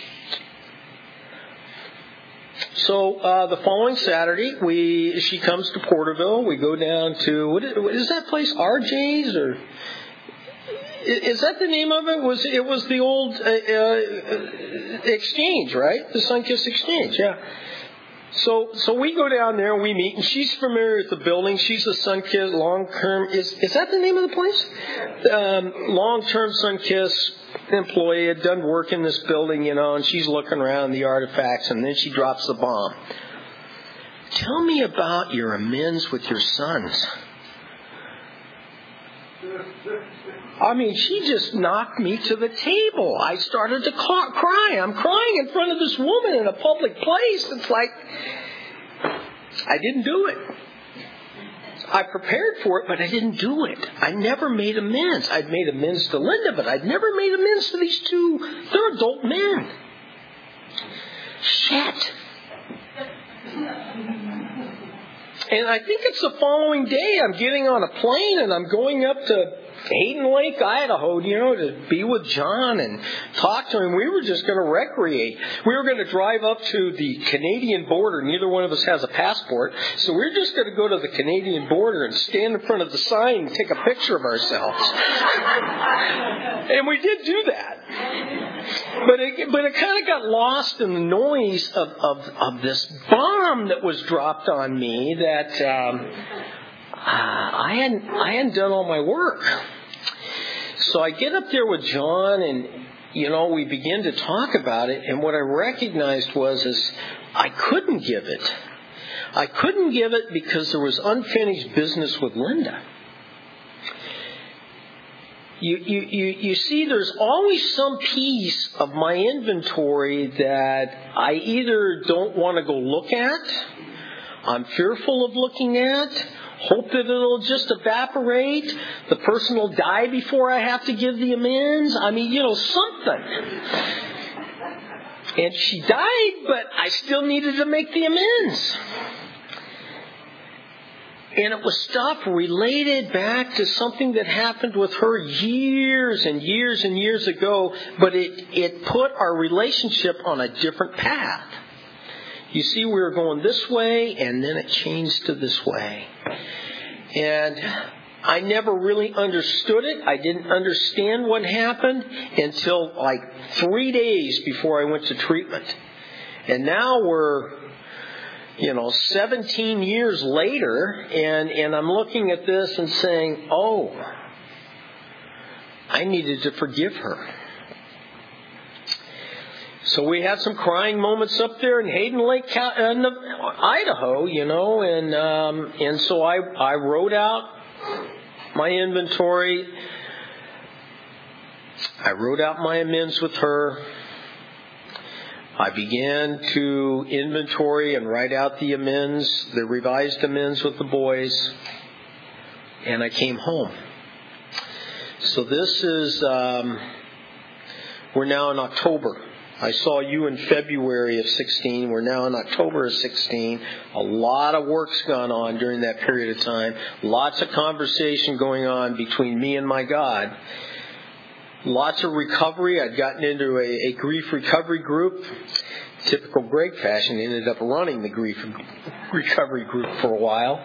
So the following Saturday, she comes to Porterville. We go down to, what is that place, RJ's, or is that the name of it? It was the old exchange, right? The Sunkiss Exchange, yeah. So we go down there and we meet, and she's familiar with the building. She's a Sunkiss long-term. Is that the name of the place? Long-term Sunkiss employee, had done work in this building, and she's looking around the artifacts, and then she drops the bomb. Tell me about your amends with your sons. I mean, she just knocked me to the table. I started to cry. I'm crying in front of this woman in a public place. It's like, I didn't do it. I prepared for it, but I didn't do it. I never made amends. I'd made amends to Linda, but I'd never made amends to these two. They're adult men. Shit. And I think it's the following day. I'm getting on a plane and I'm going up to Hayden Lake, Idaho, to be with John and talk to him. We were just going to recreate. We were going to drive up to the Canadian border. Neither one of us has a passport. So we're just going to go to the Canadian border and stand in front of the sign and take a picture of ourselves. And we did do that. But it kind of got lost in the noise of this bomb that was dropped on me that I hadn't done all my work. So I get up there with John, and we begin to talk about it. And what I recognized was I couldn't give it. I couldn't give it because there was unfinished business with Linda. you see, there's always some piece of my inventory that I either don't want to go look at, I'm fearful of looking at, hope that it'll just evaporate, the person will die before I have to give the amends. I mean, something. And she died, but I still needed to make the amends. And it was stuff related back to something that happened with her years and years and years ago, but it put our relationship on a different path. You see, we were going this way, and then it changed to this way. And I never really understood it. I didn't understand what happened until like 3 days before I went to treatment. And now we're 17 years later, and I'm looking at this and saying, oh, I needed to forgive her. So we had some crying moments up there in Hayden Lake, Idaho, and so I wrote out my inventory. I wrote out my amends with her. I began to inventory and write out the amends, the revised amends with the boys, and I came home. So this is, we're now in October. I saw you in February of 16. We're now in October of 16. A lot of work's gone on during that period of time. Lots of conversation going on between me and my God. Lots of recovery. I'd gotten into a grief recovery group. Typical Greg fashion, ended up running the grief recovery group for a while.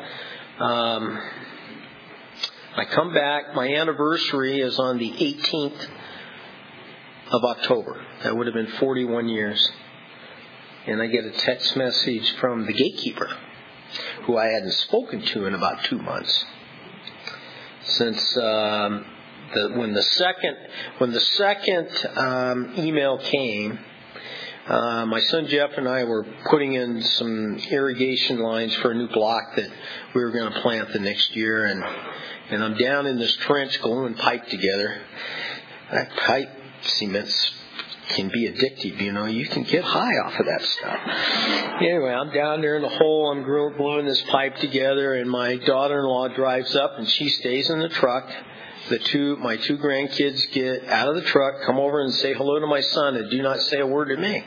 I come back. My anniversary is on the 18th of October. That would have been 41 years. And I get a text message from the gatekeeper, who I hadn't spoken to in about 2 months. Since when the second email came, my son Jeff and I were putting in some irrigation lines for a new block that we were going to plant the next year, and I'm down in this trench gluing pipe together. That pipe cement can be addictive, you can get high off of that stuff. Anyway, I'm down there in the hole, I'm gluing this pipe together, and my daughter-in-law drives up and she stays in the truck. My two grandkids get out of the truck, come over and say hello to my son, and do not say a word to me.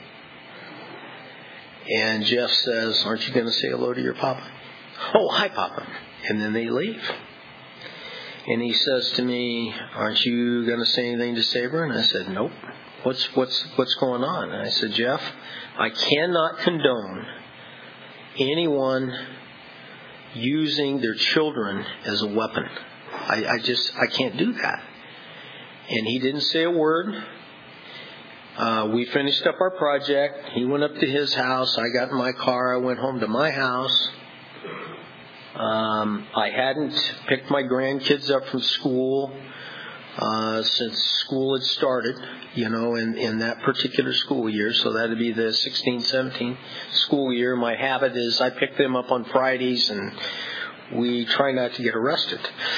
And Jeff says, aren't you going to say hello to your papa? Oh, hi, Papa. And then they leave. And he says to me, aren't you going to say anything to Saber? And I said, nope. What's going on? And I said, Jeff, I cannot condone anyone using their children as a weapon. I can't do that. And he didn't say a word. We finished up our project. He went up to his house. I got in my car. I went home to my house. I hadn't picked my grandkids up from school since school had started, in that particular school year. So that would be the 16-17 school year. My habit is I pick them up on Fridays, and we try not to get arrested.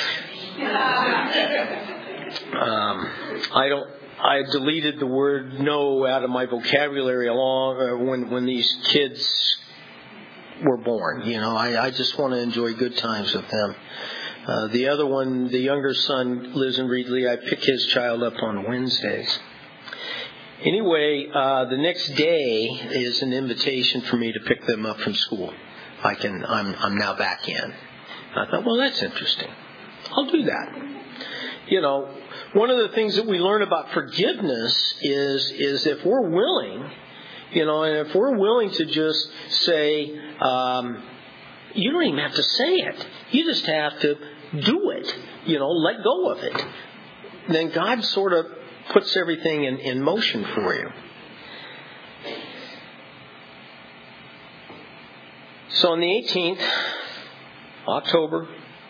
I deleted the word no out of my vocabulary when these kids were born. I just want to enjoy good times with them. The other one, the younger son, lives in Reedley. I pick his child up on Wednesdays. Anyway, the next day is an invitation for me to pick them up from school. I'm now back in. I thought, well, that's interesting. I'll do that. One of the things that we learn about forgiveness is if we're willing, and if we're willing to just say, you don't even have to say it. You just have to do it, let go of it. Then God sort of puts everything in motion for you. So on the 18th, October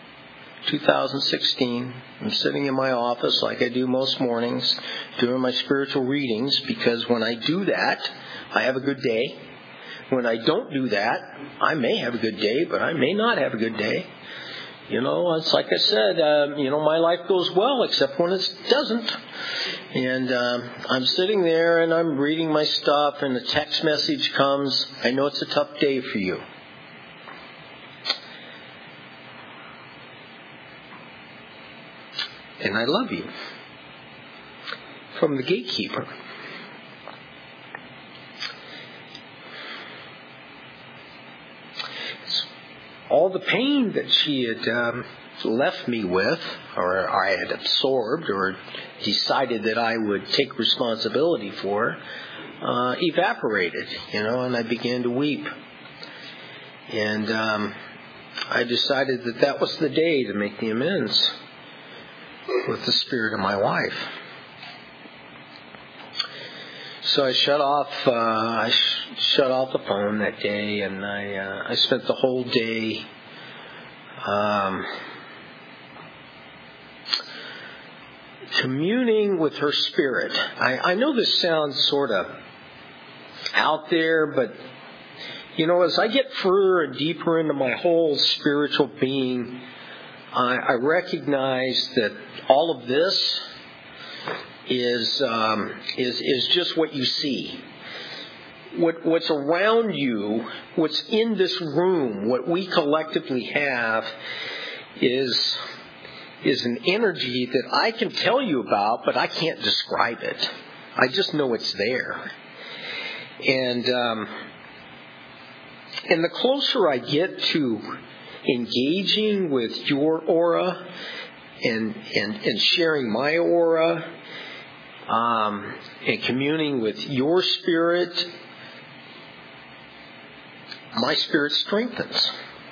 2016, I'm sitting in my office like I do most mornings, doing my spiritual readings, because when I do that, I have a good day. When I don't do that, I may have a good day, but I may not have a good day. It's like I said, my life goes well except when it doesn't. And I'm sitting there and I'm reading my stuff and a text message comes. I know it's a tough day for you. And I love you. From the gatekeeper. All the pain that she had left me with, or I had absorbed, or decided that I would take responsibility for, evaporated, and I began to weep. And I decided that was the day to make the amends with the spirit of my wife. So I shut off the phone that day, and I spent the whole day communing with her spirit. I know this sounds sort of out there, but as I get further and deeper into my whole spiritual being, I recognize that all of this is just what you see. What's around you, what's in this room, what we collectively have is an energy that I can tell you about, but I can't describe it. I just know it's there. And the closer I get to engaging with your aura and sharing my aura, and communing with your spirit, my spirit strengthens.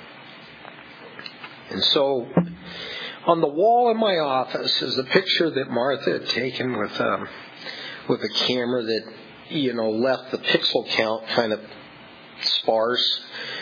And so, on the wall in my office is a picture that Martha had taken with a camera that left the pixel count kind of sparse.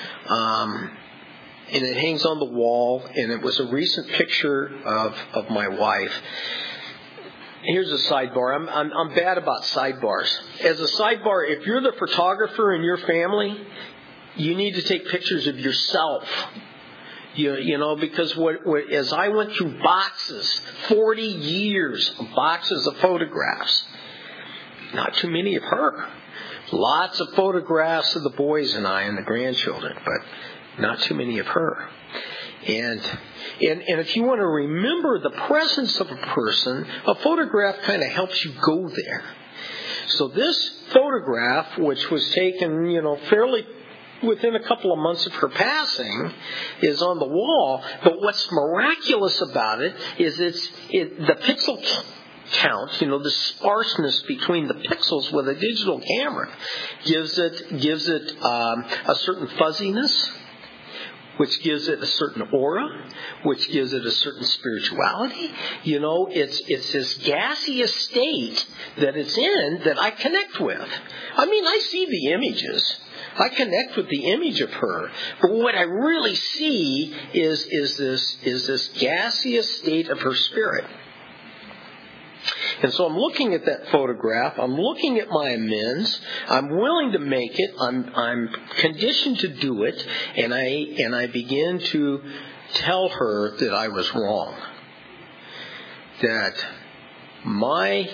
And it hangs on the wall, and it was a recent picture of my wife. Here's a sidebar. I'm bad about sidebars. As a sidebar, if you're the photographer in your family, you need to take pictures of yourself. Because as I went through boxes, 40 years of boxes of photographs, not too many of her. Lots of photographs of the boys and I and the grandchildren, but not too many of her. And if you want to remember the presence of a person, a photograph kind of helps you go there. So this photograph, which was taken, fairly within a couple of months of her passing, is on the wall. But what's miraculous about it is the pixel count, the sparseness between the pixels with a digital camera gives it a certain fuzziness, which gives it a certain aura, which gives it a certain spirituality. It's this gaseous state that it's in that I connect with. I see the images. I connect with the image of her. But what I really see is this gaseous state of her spirit. And so I'm looking at that photograph. I'm looking at my amends. I'm willing to make it. I'm conditioned to do it. And I begin to tell her that I was wrong. That my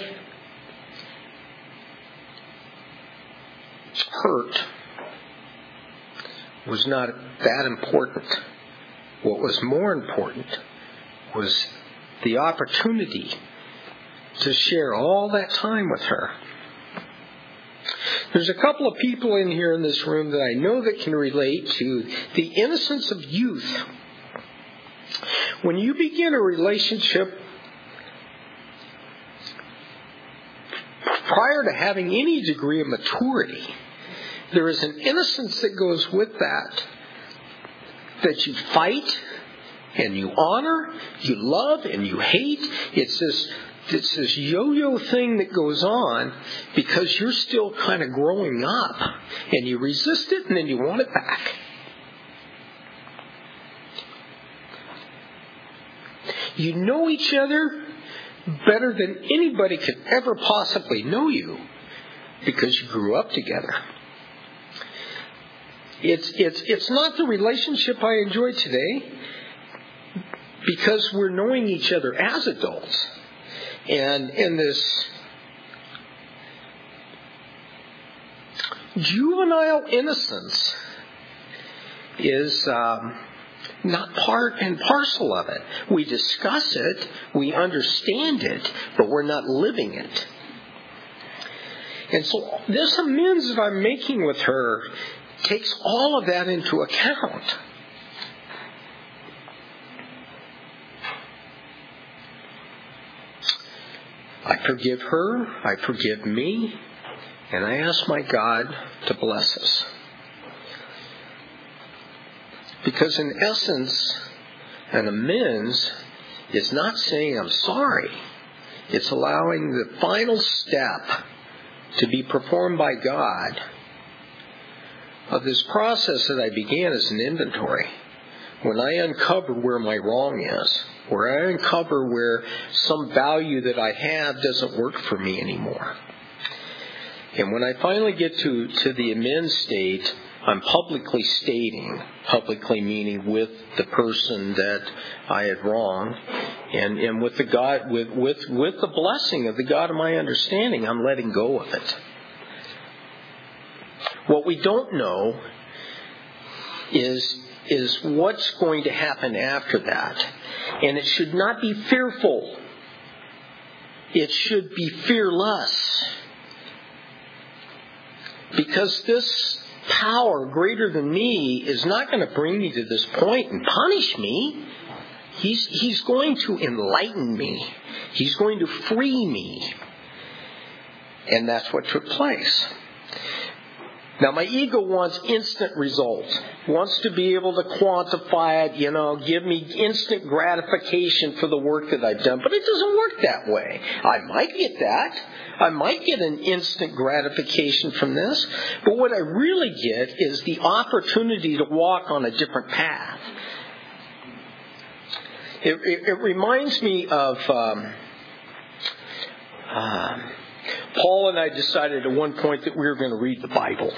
hurt was not that important. What was more important was the opportunity to share all that time with her. There's a couple of people in here in this room that I know that can relate to the innocence of youth. When you begin a relationship prior to having any degree of maturity, there is an innocence that goes with that you fight and you honor, you love and you hate. It's this yo-yo thing that goes on because you're still kind of growing up, and you resist it and then you want it back. You know each other better than anybody could ever possibly know you because you grew up together. It's not the relationship I enjoy today, because we're knowing each other as adults. And in this juvenile innocence is not part and parcel of it. We discuss it, we understand it, but we're not living it. And so this amends that I'm making with her takes all of that into account. I forgive her, I forgive me, and I ask my God to bless us. Because in essence, an amends is not saying I'm sorry. It's allowing the final step to be performed by God of this process that I began as an inventory. When I uncover where my wrong is, where I uncover where some value that I have doesn't work for me anymore. And when I finally get to the amends state, I'm publicly stating, publicly meaning with the person that I had wronged, and with the God, with the blessing of the God of my understanding, I'm letting go of it. What we don't know is what's going to happen after that. And it should not be fearful. It should be fearless. Because this power greater than me is not going to bring me to this point and punish me. He's going to enlighten me. He's going to free me. And that's what took place. Now, my ego wants instant results, wants to be able to quantify it, give me instant gratification for the work that I've done. But it doesn't work that way. I might get that. I might get an instant gratification from this. But what I really get is the opportunity to walk on a different path. It reminds me of Paul and I decided at one point that we were going to read the Bible.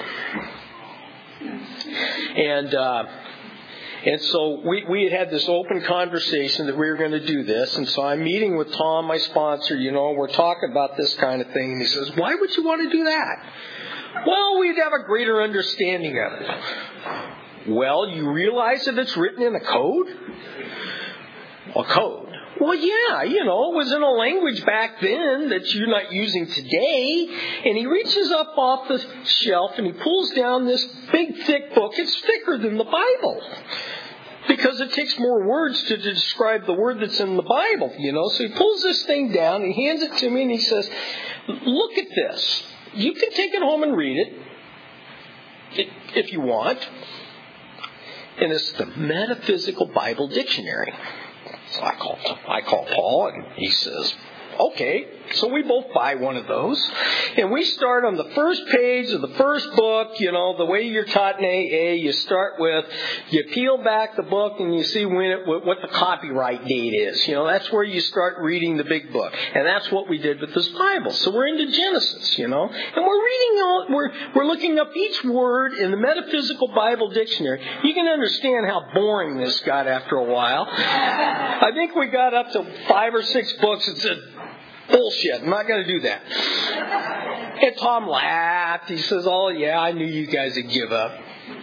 And so we had this open conversation that we were going to do this. And so I'm meeting with Tom, my sponsor, we're talking about this kind of thing. And he says, why would you want to do that? Well, we'd have a greater understanding of it. Well, you realize that it's written in a code? A code. Well, yeah, it was in a language back then that you're not using today. And he reaches up off the shelf and he pulls down this big, thick book. It's thicker than the Bible. Because it takes more words to describe the word that's in the Bible, So he pulls this thing down and he hands it to me and he says, look at this. You can take it home and read it if you want. And it's the Metaphysical Bible Dictionary. So I call Paul and he says, okay. So we both buy one of those. And we start on the first page of the first book, the way you're taught in AA. You start with, you peel back the book and you see what the copyright date is. That's where you start reading the big book. And that's what we did with this Bible. So we're into Genesis, and we're reading we're looking up each word in the Metaphysical Bible Dictionary. You can understand how boring this got after a while. I think we got up to 5 or 6 books and said, bullshit, I'm not going to do that. And Tom laughed. He says, oh, yeah, I knew you guys would give up.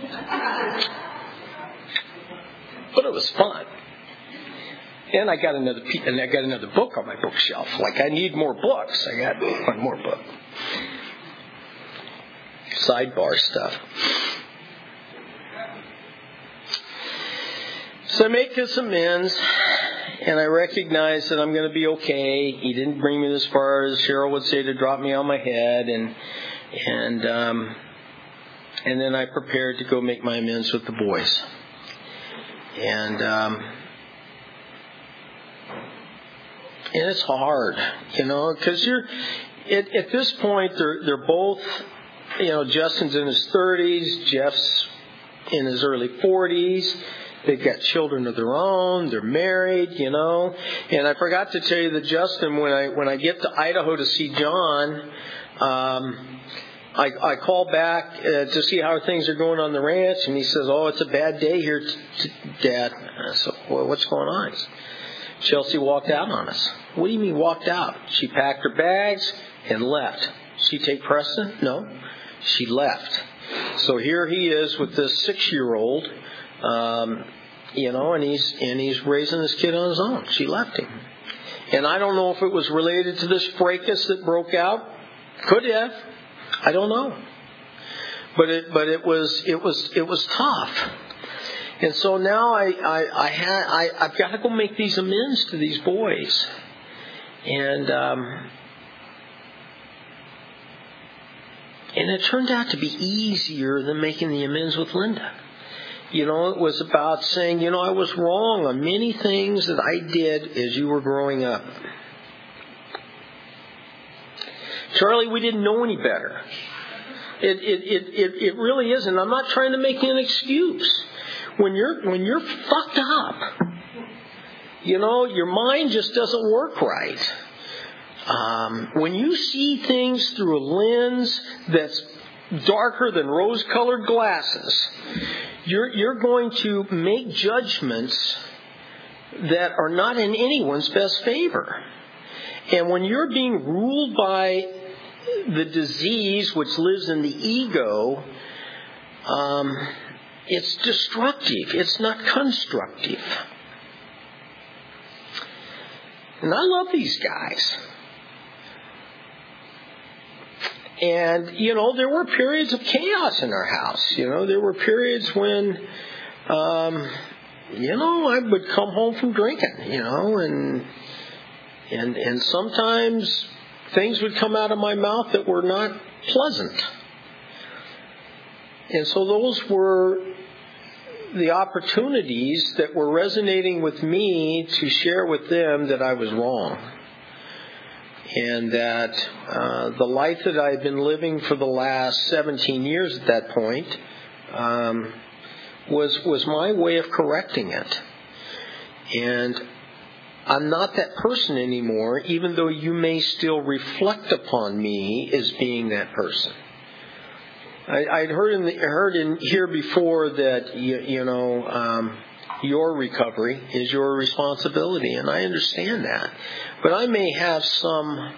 But it was fun. And I got another book on my bookshelf. Like, I need more books. I got one more book. Sidebar stuff. So I make this amends. And I recognize that I'm going to be okay. He didn't bring me this far, as Cheryl would say, to drop me on my head. And then I prepared to go make my amends with the boys. And it's hard, because at this point they're both, Justin's in his 30s, Jeff's in his early 40s. They've got children of their own. They're married, And I forgot to tell you that Justin, when I get to Idaho to see John, I call back to see how things are going on the ranch, and he says, "Oh, it's a bad day here, Dad." I said, "Well, what's going on?" He said, "Chelsea walked out on us." "What do you mean walked out?" "She packed her bags and left." "She take Preston?" "No, she left." So here he is with this 6-year-old, and he's raising this kid on his own. She left him. And I don't know if it was related to this fracas that broke out. Could have. I don't know. But it was tough. And so now I've got to go make these amends to these boys. And it turned out to be easier than making the amends with Linda. It was about saying, I was wrong on many things that I did as you were growing up. Charlie, we didn't know any better. It really isn't. I'm not trying to make an excuse. When you're fucked up, your mind just doesn't work right. When you see things through a lens that's darker than rose-colored glasses, you're going to make judgments that are not in anyone's best favor. And when you're being ruled by the disease which lives in the ego, it's destructive. It's not constructive. And I love these guys. And, there were periods of chaos in our house. There were periods when, I would come home from drinking, and sometimes things would come out of my mouth that were not pleasant. And so those were the opportunities that were resonating with me to share with them that I was wrong. And that the life that I had been living for the last 17 years at that point was my way of correcting it. And I'm not that person anymore, even though you may still reflect upon me as being that person. I'd heard in here before that your recovery is your responsibility, and I understand that. But I may have some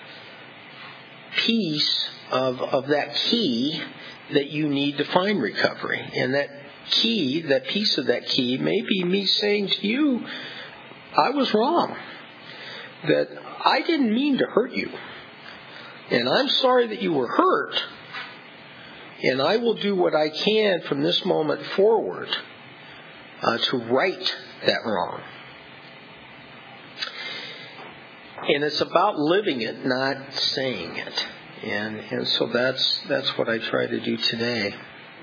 piece of that key that you need to find recovery. And that piece of that key may be me saying to you, I was wrong. That I didn't mean to hurt you. And I'm sorry that you were hurt. And I will do what I can from this moment forward to right that wrong. And it's about living it, not saying it. And so that's what I try to do today.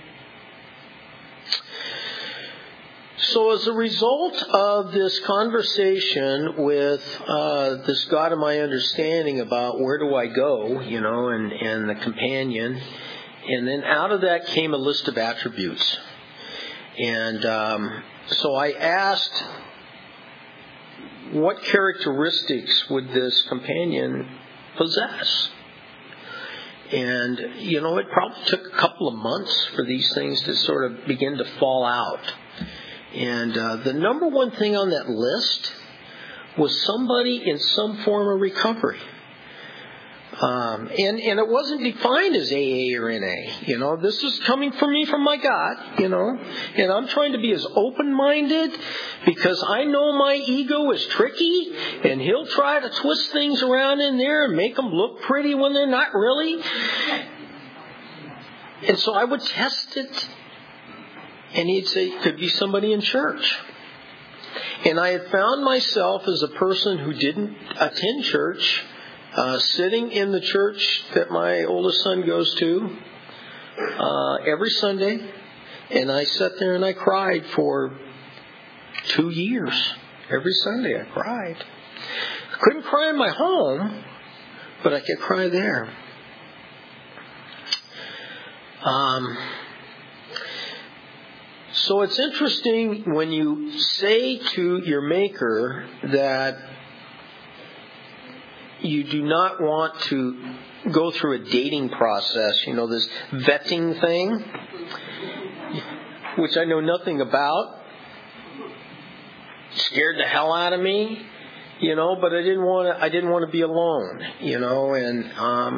So as a result of this conversation with this God of my understanding about where do I go, and the companion, and then out of that came a list of attributes. And so I asked, what characteristics would this companion possess? And, it probably took a couple of months for these things to sort of begin to fall out. And the number one thing on that list was somebody in some form of recovery. And it wasn't defined as AA or NA. This is coming from me, from my God, and I'm trying to be as open-minded because I know my ego is tricky and he'll try to twist things around in there and make them look pretty when they're not really. And so I would test it, and he'd say, could be somebody in church. And I had found myself as a person who didn't attend church, sitting in the church that my oldest son goes to every Sunday, and I sat there and I cried for 2 years. Every Sunday I cried. I couldn't cry in my home, but I could cry there. So it's interesting when you say to your Maker that you do not want to go through a dating process, this vetting thing, which I know nothing about. Scared the hell out of me, but I didn't want to be alone, and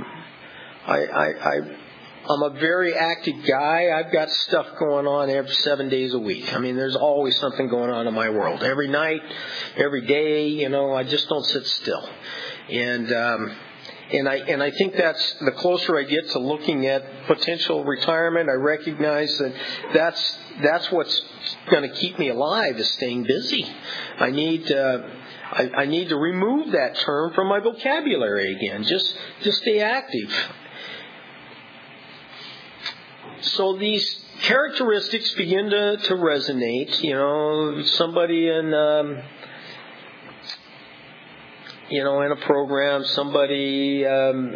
I'm a very active guy. I've got stuff going on every 7 days a week. I mean, there's always something going on in my world. Every night, every day, I just don't sit still. And I think that's the closer I get to looking at potential retirement, I recognize that's what's going to keep me alive, is staying busy. I need to remove that term from my vocabulary again. Just stay active. So these characteristics begin to resonate. Somebody in a program, somebody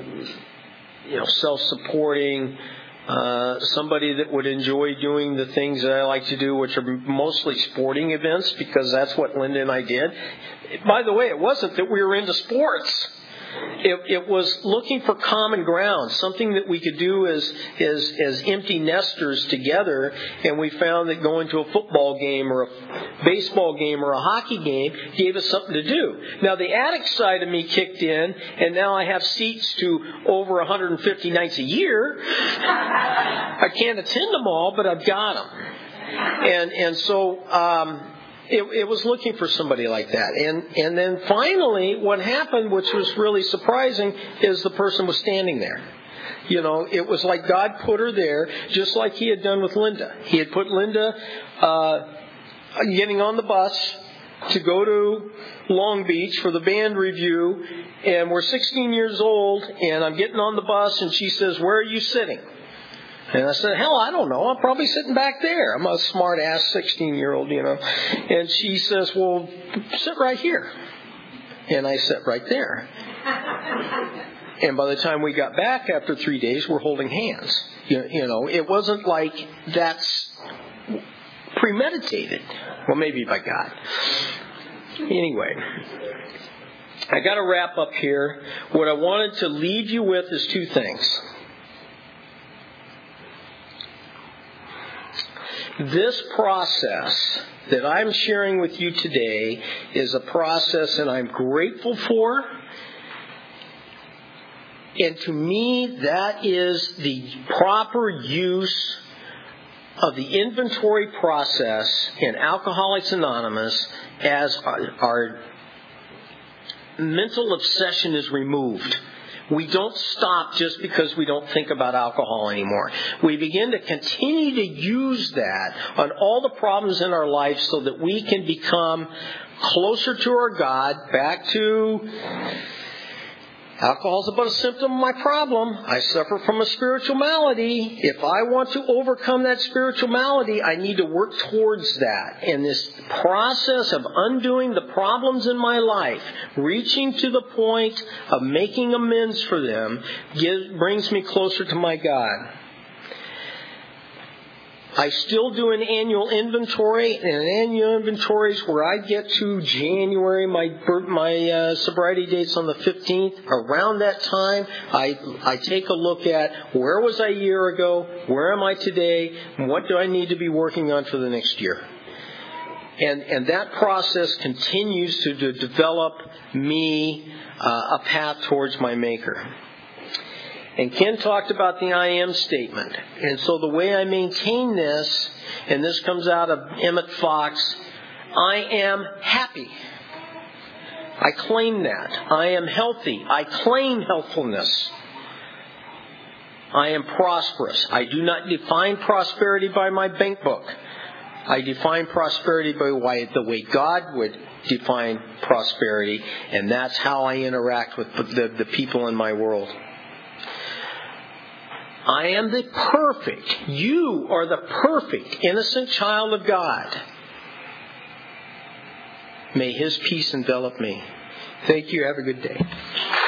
self-supporting, somebody that would enjoy doing the things that I like to do, which are mostly sporting events, because that's what Linda and I did. By the way, it wasn't that we were into sports. It was looking for common ground, something that we could do as empty nesters together, and we found that going to a football game or a baseball game or a hockey game gave us something to do. Now, the addict side of me kicked in, and now I have seats to over 150 nights a year. I can't attend them all, but I've got them. And so it was looking for somebody like that. And then finally, what happened, which was really surprising, is the person was standing there. It was like God put her there, just like He had done with Linda. He had put Linda getting on the bus to go to Long Beach for the band review, and we're 16 years old, and I'm getting on the bus, and she says, "Where are you sitting?" And I said, "Hell, I don't know. I'm probably sitting back there." I'm a smart-ass 16-year-old, And she says, "Well, sit right here." And I sat right there. And by the time we got back after 3 days, we're holding hands. It wasn't like that's premeditated. Well, maybe by God. Anyway, I got to wrap up here. What I wanted to leave you with is two things. This process that I'm sharing with you today is a process that I'm grateful for. And to me, that is the proper use of the inventory process in Alcoholics Anonymous as our mental obsession is removed. We don't stop just because we don't think about alcohol anymore. We begin to continue to use that on all the problems in our life so that we can become closer to our God, back to alcohol's about a symptom of my problem. I suffer from a spiritual malady. If I want to overcome that spiritual malady, I need to work towards that. And this process of undoing the problems in my life, reaching to the point of making amends for them, brings me closer to my God. I still do an annual inventory, and an annual inventory is where I get to January. My sobriety date's on the 15th. Around that time, I take a look at where was I a year ago, where am I today, and what do I need to be working on for the next year. And that process continues to develop me a path towards my Maker. And Ken talked about the I am statement. And so the way I maintain this, and this comes out of Emmett Fox, I am happy. I claim that. I am healthy. I claim healthfulness. I am prosperous. I do not define prosperity by my bank book. I define prosperity by the way God would define prosperity, and that's how I interact with the people in my world. I am the perfect. You are the perfect, innocent child of God. May His peace envelop me. Thank you. Have a good day.